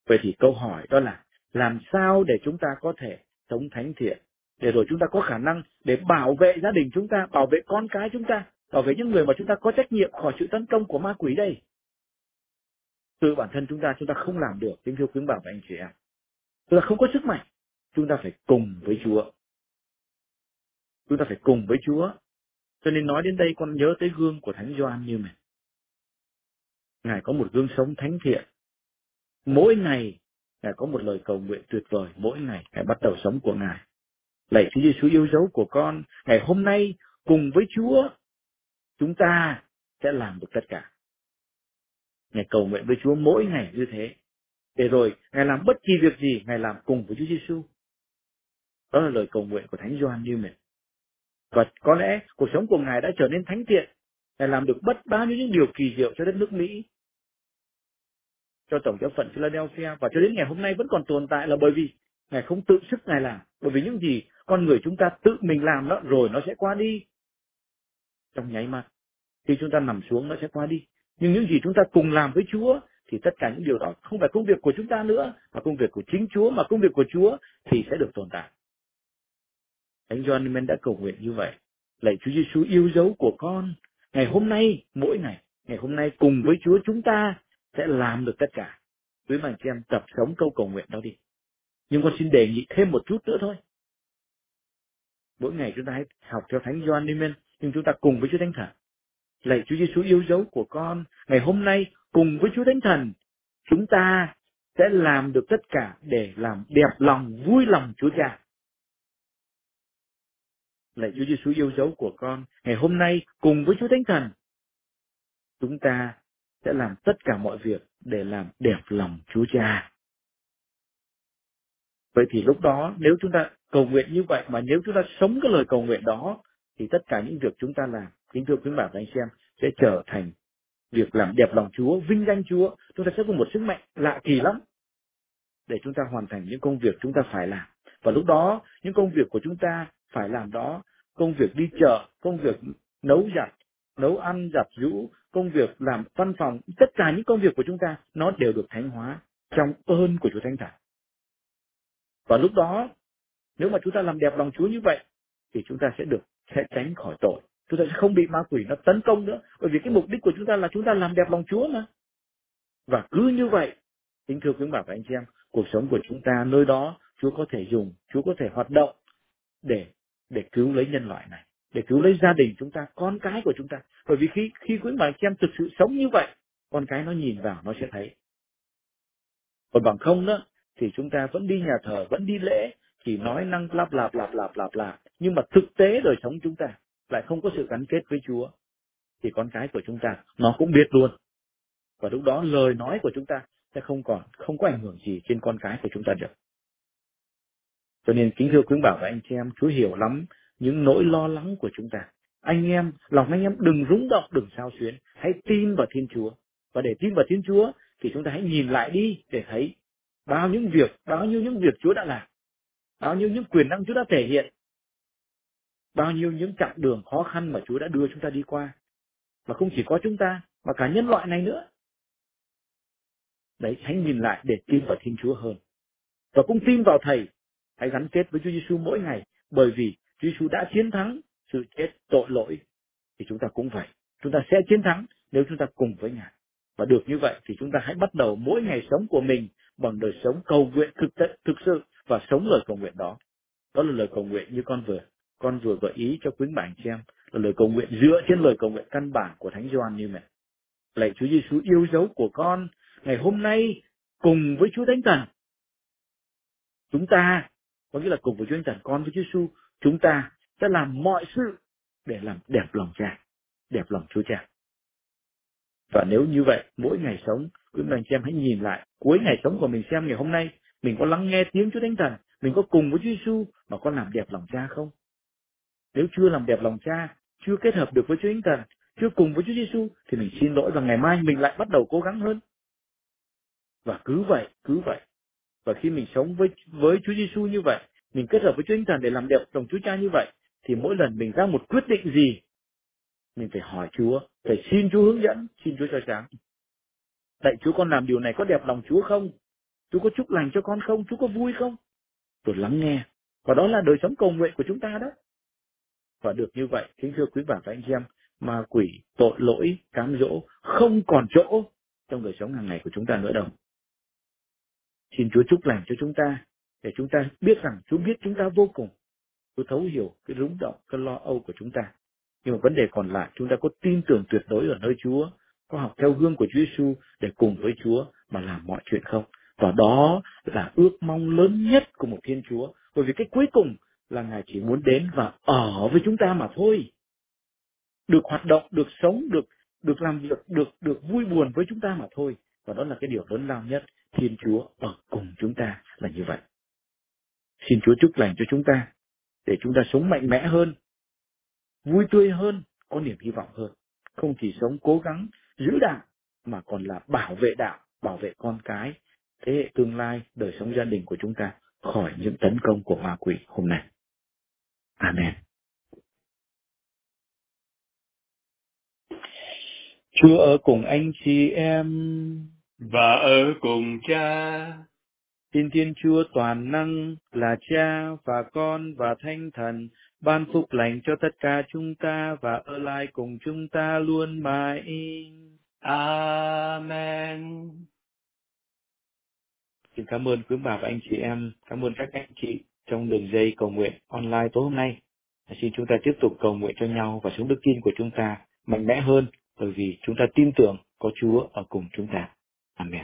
Vậy thì câu hỏi đó là làm sao để chúng ta có thể sống thánh thiện, để rồi chúng ta có khả năng để bảo vệ gia đình chúng ta, bảo vệ con cái chúng ta, bảo vệ những người mà chúng ta có trách nhiệm khỏi sự tấn công của ma quỷ đây. Từ bản thân chúng ta không làm được, kính thưa quý bà và anh chị em. Chúng ta không có sức mạnh. Chúng ta phải cùng với Chúa. Chúng ta phải cùng với Chúa. Cho nên nói đến đây con nhớ tới gương của Thánh Gioan như mình. Ngài có một gương sống thánh thiện. Mỗi ngày Ngài có một lời cầu nguyện tuyệt vời. Mỗi ngày Ngài bắt đầu sống của Ngài. Lạy Chúa Giêsu yêu dấu của con, ngày hôm nay cùng với Chúa chúng ta sẽ làm được tất cả. Ngài cầu nguyện với Chúa mỗi ngày như thế. Để rồi Ngài làm bất kỳ việc gì, Ngài làm cùng với Chúa Giêsu. Đó là lời cầu nguyện của Thánh Gioan như mình. Và có lẽ cuộc sống của Ngài đã trở nên thánh thiện. Ngài làm được bao nhiêu những điều kỳ diệu cho đất nước Mỹ, cho tổng giáo phận Philadelphia, và cho đến ngày hôm nay vẫn còn tồn tại là bởi vì Ngài không tự sức Ngài làm. Bởi vì những gì con người chúng ta tự mình làm đó rồi nó sẽ qua đi. Trong nháy mắt, khi chúng ta nằm xuống nó sẽ qua đi. Nhưng những gì chúng ta cùng làm với Chúa thì tất cả những điều đó không phải công việc của chúng ta nữa, mà công việc của chính Chúa, mà công việc của Chúa thì sẽ được tồn tại. Thánh Gioan Minh đã cầu nguyện như vậy. Lạy Chúa Giêsu yêu dấu của con, ngày hôm nay, mỗi ngày hôm nay cùng với Chúa chúng ta sẽ làm được tất cả. Quý bạn chị em tập sống câu cầu nguyện đó đi. Nhưng con xin đề nghị thêm một chút nữa thôi. Mỗi ngày chúng ta hãy học theo Thánh Gioan Minh, nhưng chúng ta cùng với Chúa Thánh Thần. Lạy Chúa Giêsu yêu dấu của con, ngày hôm nay cùng với Chúa Thánh Thần, chúng ta sẽ làm được tất cả để làm đẹp lòng, vui lòng Chúa Cha. Lạy Chúa Giêsu yêu dấu của con, ngày hôm nay cùng với Chúa Thánh Thần, chúng ta sẽ làm tất cả mọi việc để làm đẹp lòng Chúa Cha. Vậy thì lúc đó nếu chúng ta cầu nguyện như vậy, mà nếu chúng ta sống cái lời cầu nguyện đó, thì tất cả những việc chúng ta làm, kính thưa quý bà và anh xem, sẽ trở thành việc làm đẹp lòng Chúa, vinh danh Chúa. Chúng ta sẽ có một sức mạnh lạ kỳ lắm để chúng ta hoàn thành những công việc chúng ta phải làm. Và lúc đó những công việc của chúng ta phải làm đó, công việc đi chợ, công việc nấu giặt, nấu ăn, giặt giũ, công việc làm văn phòng, tất cả những công việc của chúng ta nó đều được thánh hóa trong ơn của Chúa Thánh Thần. Và lúc đó nếu mà chúng ta làm đẹp lòng Chúa như vậy thì chúng ta sẽ tránh khỏi tội. Chúng ta sẽ không bị ma quỷ nó tấn công nữa, bởi vì cái mục đích của chúng ta là chúng ta làm đẹp lòng Chúa mà. Và cứ như vậy, kính thưa quý bà và anh chị em, cuộc sống của chúng ta nơi đó Chúa có thể dùng, Chúa có thể hoạt động để cứu lấy nhân loại này, để cứu lấy gia đình chúng ta, con cái của chúng ta. Bởi vì khi quý bà anh chị em thực sự sống như vậy, con cái nó nhìn vào nó sẽ thấy. Còn bằng không đó thì chúng ta vẫn đi nhà thờ, vẫn đi lễ, chỉ nói năng lạp, nhưng mà thực tế đời sống chúng ta lại không có sự gắn kết với Chúa, thì con cái của chúng ta nó cũng biết luôn. Và lúc đó lời nói của chúng ta sẽ không có ảnh hưởng gì trên con cái của chúng ta được. Cho nên kính thưa quý bà và anh chị em, Chúa hiểu lắm những nỗi lo lắng của chúng ta. Lòng anh em đừng rung động, đừng xao xuyến, hãy tin vào Thiên Chúa. Và để tin vào Thiên Chúa thì chúng ta hãy nhìn lại đi để thấy bao nhiêu những việc Chúa đã làm, bao nhiêu những quyền năng Chúa đã thể hiện, bao nhiêu những chặng đường khó khăn mà Chúa đã đưa chúng ta đi qua. Và không chỉ có chúng ta, mà cả nhân loại này nữa. Đấy, hãy nhìn lại để tin vào Thiên Chúa hơn. Và cũng tin vào Thầy, hãy gắn kết với Chúa Giêsu mỗi ngày, bởi vì Chúa Giêsu đã chiến thắng sự chết tội lỗi, thì chúng ta cũng vậy. Chúng ta sẽ chiến thắng nếu chúng ta cùng với Ngài. Và được như vậy thì chúng ta hãy bắt đầu mỗi ngày sống của mình bằng đời sống cầu nguyện thực sự và sống lời cầu nguyện đó. Đó là lời cầu nguyện như con vừa gợi ý cho quý bạn chị em, là lời cầu nguyện dựa trên lời cầu nguyện căn bản của Thánh Gioan như vậy. Lạy Chúa Giêsu yêu dấu của con, ngày hôm nay cùng với Chúa Thánh Thần, chúng ta, có nghĩa là cùng với Chúa Thánh Thần, con với Chúa Giêsu, chúng ta sẽ làm mọi sự để làm đẹp lòng Cha, đẹp lòng Chúa Cha. Và nếu như vậy, mỗi ngày sống, quý bạn chị em hãy nhìn lại cuối ngày sống của mình xem ngày hôm nay mình có lắng nghe tiếng Chúa Thánh Thần, mình có cùng với Chúa Giêsu mà có làm đẹp lòng Cha không? Nếu chưa làm đẹp lòng Cha, chưa kết hợp được với Chúa Thánh Thần, chưa cùng với Chúa Giêsu thì mình xin lỗi, và ngày mai mình lại bắt đầu cố gắng hơn. Và cứ vậy. Và khi mình sống với Chúa Giêsu như vậy, mình kết hợp với Chúa Thánh Thần để làm đẹp lòng Chúa Cha như vậy, thì mỗi lần mình ra một quyết định gì, mình phải hỏi Chúa, phải xin Chúa hướng dẫn, xin Chúa cho sáng. Lạy Chúa, con làm điều này có đẹp lòng Chúa không? Chúa có chúc lành cho con không? Chúa có vui không? Tôi lắng nghe. Và đó là đời sống cầu nguyện của chúng ta đó. Và được như vậy, kính thưa quý bà và anh chị em, ma quỷ, tội lỗi, cám dỗ không còn chỗ trong đời sống hàng ngày của chúng ta nữa đâu. Xin Chúa chúc lành cho chúng ta, để chúng ta biết rằng Chúa biết chúng ta vô cùng. Chúa thấu hiểu cái rúng động, cái lo âu của chúng ta. Nhưng mà vấn đề còn lại, chúng ta có tin tưởng tuyệt đối ở nơi Chúa, có học theo gương của Chúa Giêsu để cùng với Chúa mà làm mọi chuyện không? Và đó là ước mong lớn nhất của một Thiên Chúa. Bởi vì cái cuối cùng là Ngài chỉ muốn đến và ở với chúng ta mà thôi. Được hoạt động, được sống, được làm việc, được vui buồn với chúng ta mà thôi. Và đó là cái điều lớn lao nhất. Thiên Chúa ở cùng chúng ta là như vậy. Xin Chúa chúc lành cho chúng ta, để chúng ta sống mạnh mẽ hơn, vui tươi hơn, có niềm hy vọng hơn. Không chỉ sống cố gắng giữ đạo, mà còn là bảo vệ đạo, bảo vệ con cái, thế hệ tương lai, đời sống gia đình của chúng ta khỏi những tấn công của ma quỷ hôm nay. Amen. Chúa ở cùng anh chị em và ở cùng Cha. Xin Thiên Chúa toàn năng là Cha và Con và Thánh Thần ban phúc lành cho tất cả chúng ta và ở lại cùng chúng ta luôn mãi. Amen. Xin cảm ơn quý bà và anh chị em, cảm ơn các anh chị trong đường dây cầu nguyện online tối hôm nay. Xin chúng ta tiếp tục cầu nguyện cho nhau và sống đức tin của chúng ta mạnh mẽ hơn, bởi vì chúng ta tin tưởng có Chúa ở cùng chúng ta. Amen.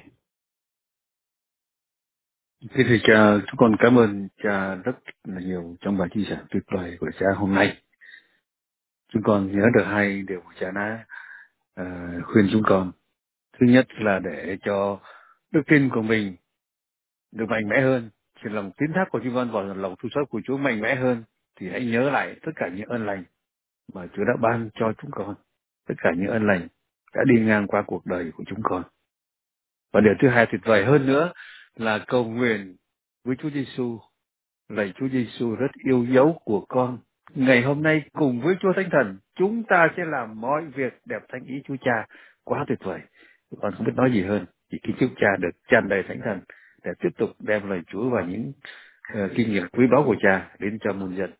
Thế thì cha, chúng con cảm ơn cha rất là nhiều trong bài chia sẻ tuyệt vời của cha hôm nay. Chúng con nhớ được hai điều của cha đã khuyên chúng con. Thứ nhất là để cho đức tin của mình được mạnh mẽ hơn, thì lòng tín thác của chúng con vào lòng thương xót của Chúa mạnh mẽ hơn, thì hãy nhớ lại tất cả những ơn lành mà Chúa đã ban cho chúng con, tất cả những ơn lành đã đi ngang qua cuộc đời của chúng con. Và điều thứ hai tuyệt vời hơn nữa là cầu nguyện với Chúa Giêsu. Lạy Chúa Giêsu rất yêu dấu của con, ngày hôm nay cùng với Chúa Thánh Thần, chúng ta sẽ làm mọi việc đẹp thánh ý Chúa Cha. Quá tuyệt vời. Con không biết nói gì hơn, chỉ kính chúc cha được tràn đầy Thánh Thần để tiếp tục đem lời Chúa và những kinh nghiệm quý báu của cha đến cho muôn dân.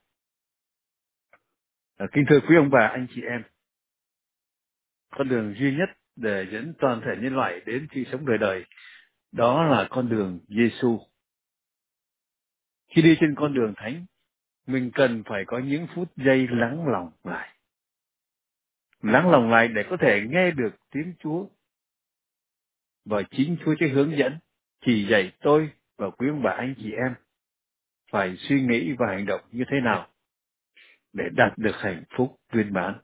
Kính thưa quý ông bà, anh chị em, con đường duy nhất để dẫn toàn thể nhân loại đến sự sống đời đời, đó là con đường Giêsu. Khi đi trên con đường thánh, mình cần phải có những phút giây lắng lòng lại. Lắng lòng lại để có thể nghe được tiếng Chúa. Và chính Chúa sẽ hướng dẫn, chỉ dạy tôi và quý ông bà anh chị em phải suy nghĩ và hành động như thế nào để đạt được hạnh phúc viên mãn.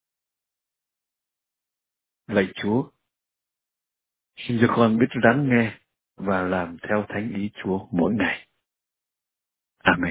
Lạy Chúa, xin cho con biết lắng nghe và làm theo thánh ý Chúa mỗi ngày. Amen.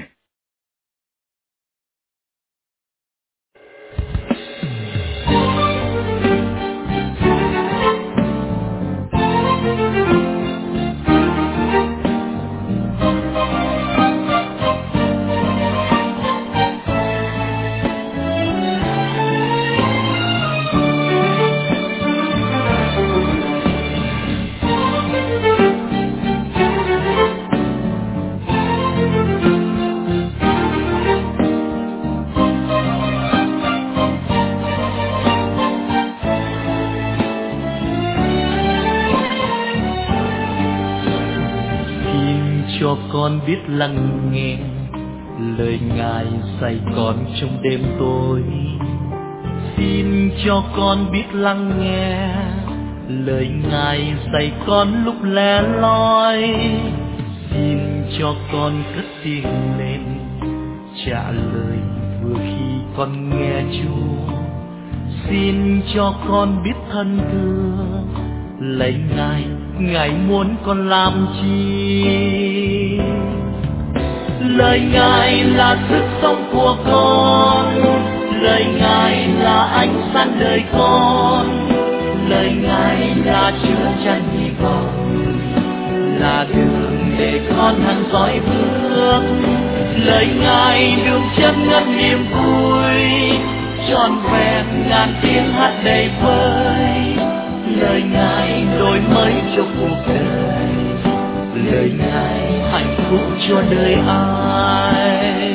Cho con biết lắng nghe lời Ngài dạy con trong đêm tối. Xin cho con biết lắng nghe lời Ngài dạy con lúc lẻ loi. Xin cho con cất tiếng lên trả lời vừa khi con nghe Chúa. Xin cho con biết thân thương lạy Ngài, Ngài muốn con làm chi? Lời Ngài là sức sống của con, lời Ngài là ánh sáng đời con, lời Ngài là chứa chan hy vọng, là đường để con hằng dõi bước. Lời Ngài đường chân ngất niềm vui, trọn vẹn ngàn tiếng hát đầy vơi. Lời Ngài đổi mới cho cuộc đời, lời Ngài hạnh phúc cho đời ai.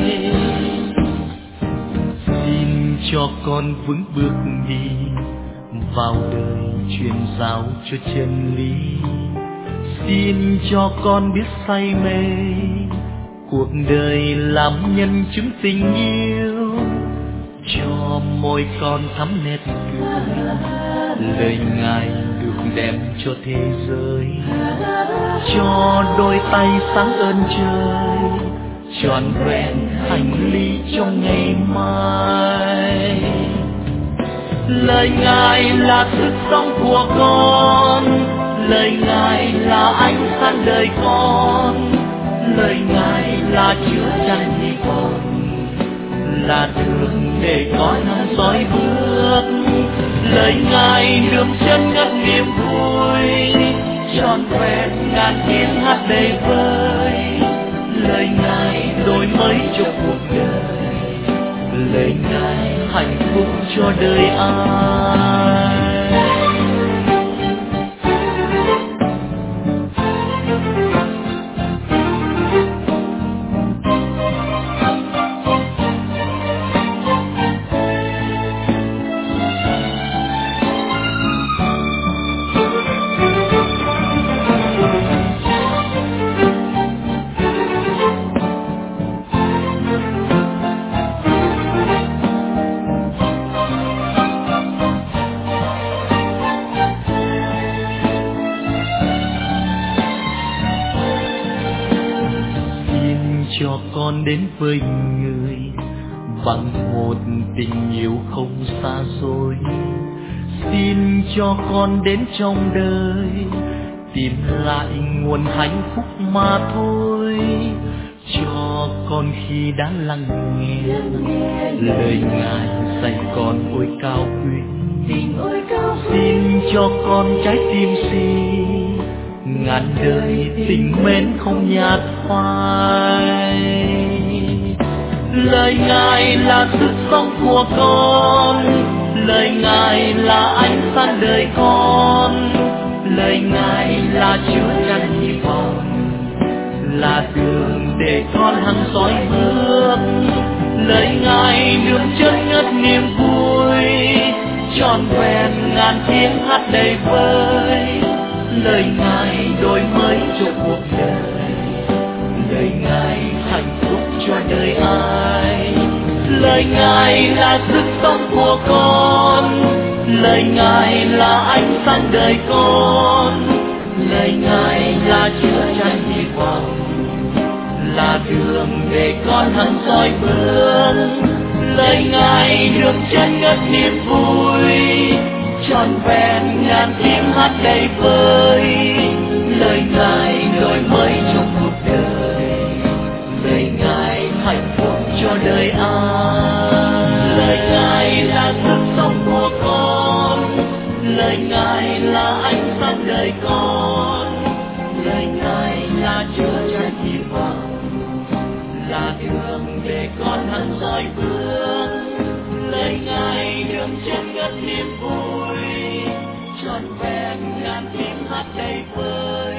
Xin cho con vững bước đi vào đời truyền giáo cho chân lý. Xin cho con biết say mê cuộc đời làm nhân chứng tình yêu, cho môi con thắm nét cười, lời Ngài được đem cho thế giới, cho đôi tay sáng ơn trời, trọn vẹn hành lý trong ngày mai. Lời Ngài là sức sống của con, lời Ngài là ánh sáng đời con, lời Ngài là chữa chan hy vọng, là đường để con hăng soi bước. Lời Ngài đường chân ngất niềm vui, trọn vẹn ngàn tiếng hát đầy vơi. Lời Ngài đổi mới cho cuộc đời, lời Ngài hạnh phúc cho đời ai. Cho con đến với người bằng một tình yêu không xa xôi. Xin cho con đến trong đời tìm lại nguồn hạnh phúc mà thôi. Cho con khi đã lắng nghe lời Ngài dạy con ôi cao quý. Xin cho con trái tim si ngàn đời tình mến không nhạt phai. Lời Ngài là sức sống của con, lời Ngài là ánh sáng đời con, lời Ngài là chữa chan hy vọng, là đường để con hăng soi bước. Lời Ngài đường chân ngất niềm vui, trọn vẹn ngàn tiếng hát đầy vơi. Lời Ngài đổi mới cho cuộc đời, lời Ngài hạnh phúc cho đời ai. Lời Ngài là sức sống của con, lời Ngài là ánh sáng đời con, lời Ngài là chữa chan hy vọng, là đường để con hăng soi bước. Lời Ngài đường chân ngất niềm vui, trọn vẹn ngàn tiếng hát đầy vơi. Lời Ngài đổi mới trong cuộc đời, lời Ngài hạnh phúc cho đời ai. Lời Ngài là sức sống của con, lời Ngài là ánh sáng đời con, lời Ngài là chữa chan hy vọng, là đường để con hăng soi bước. Lời Ngài đường chân ngất niềm vui, trọn vẹn ngàn tiếng hát đầy vơi.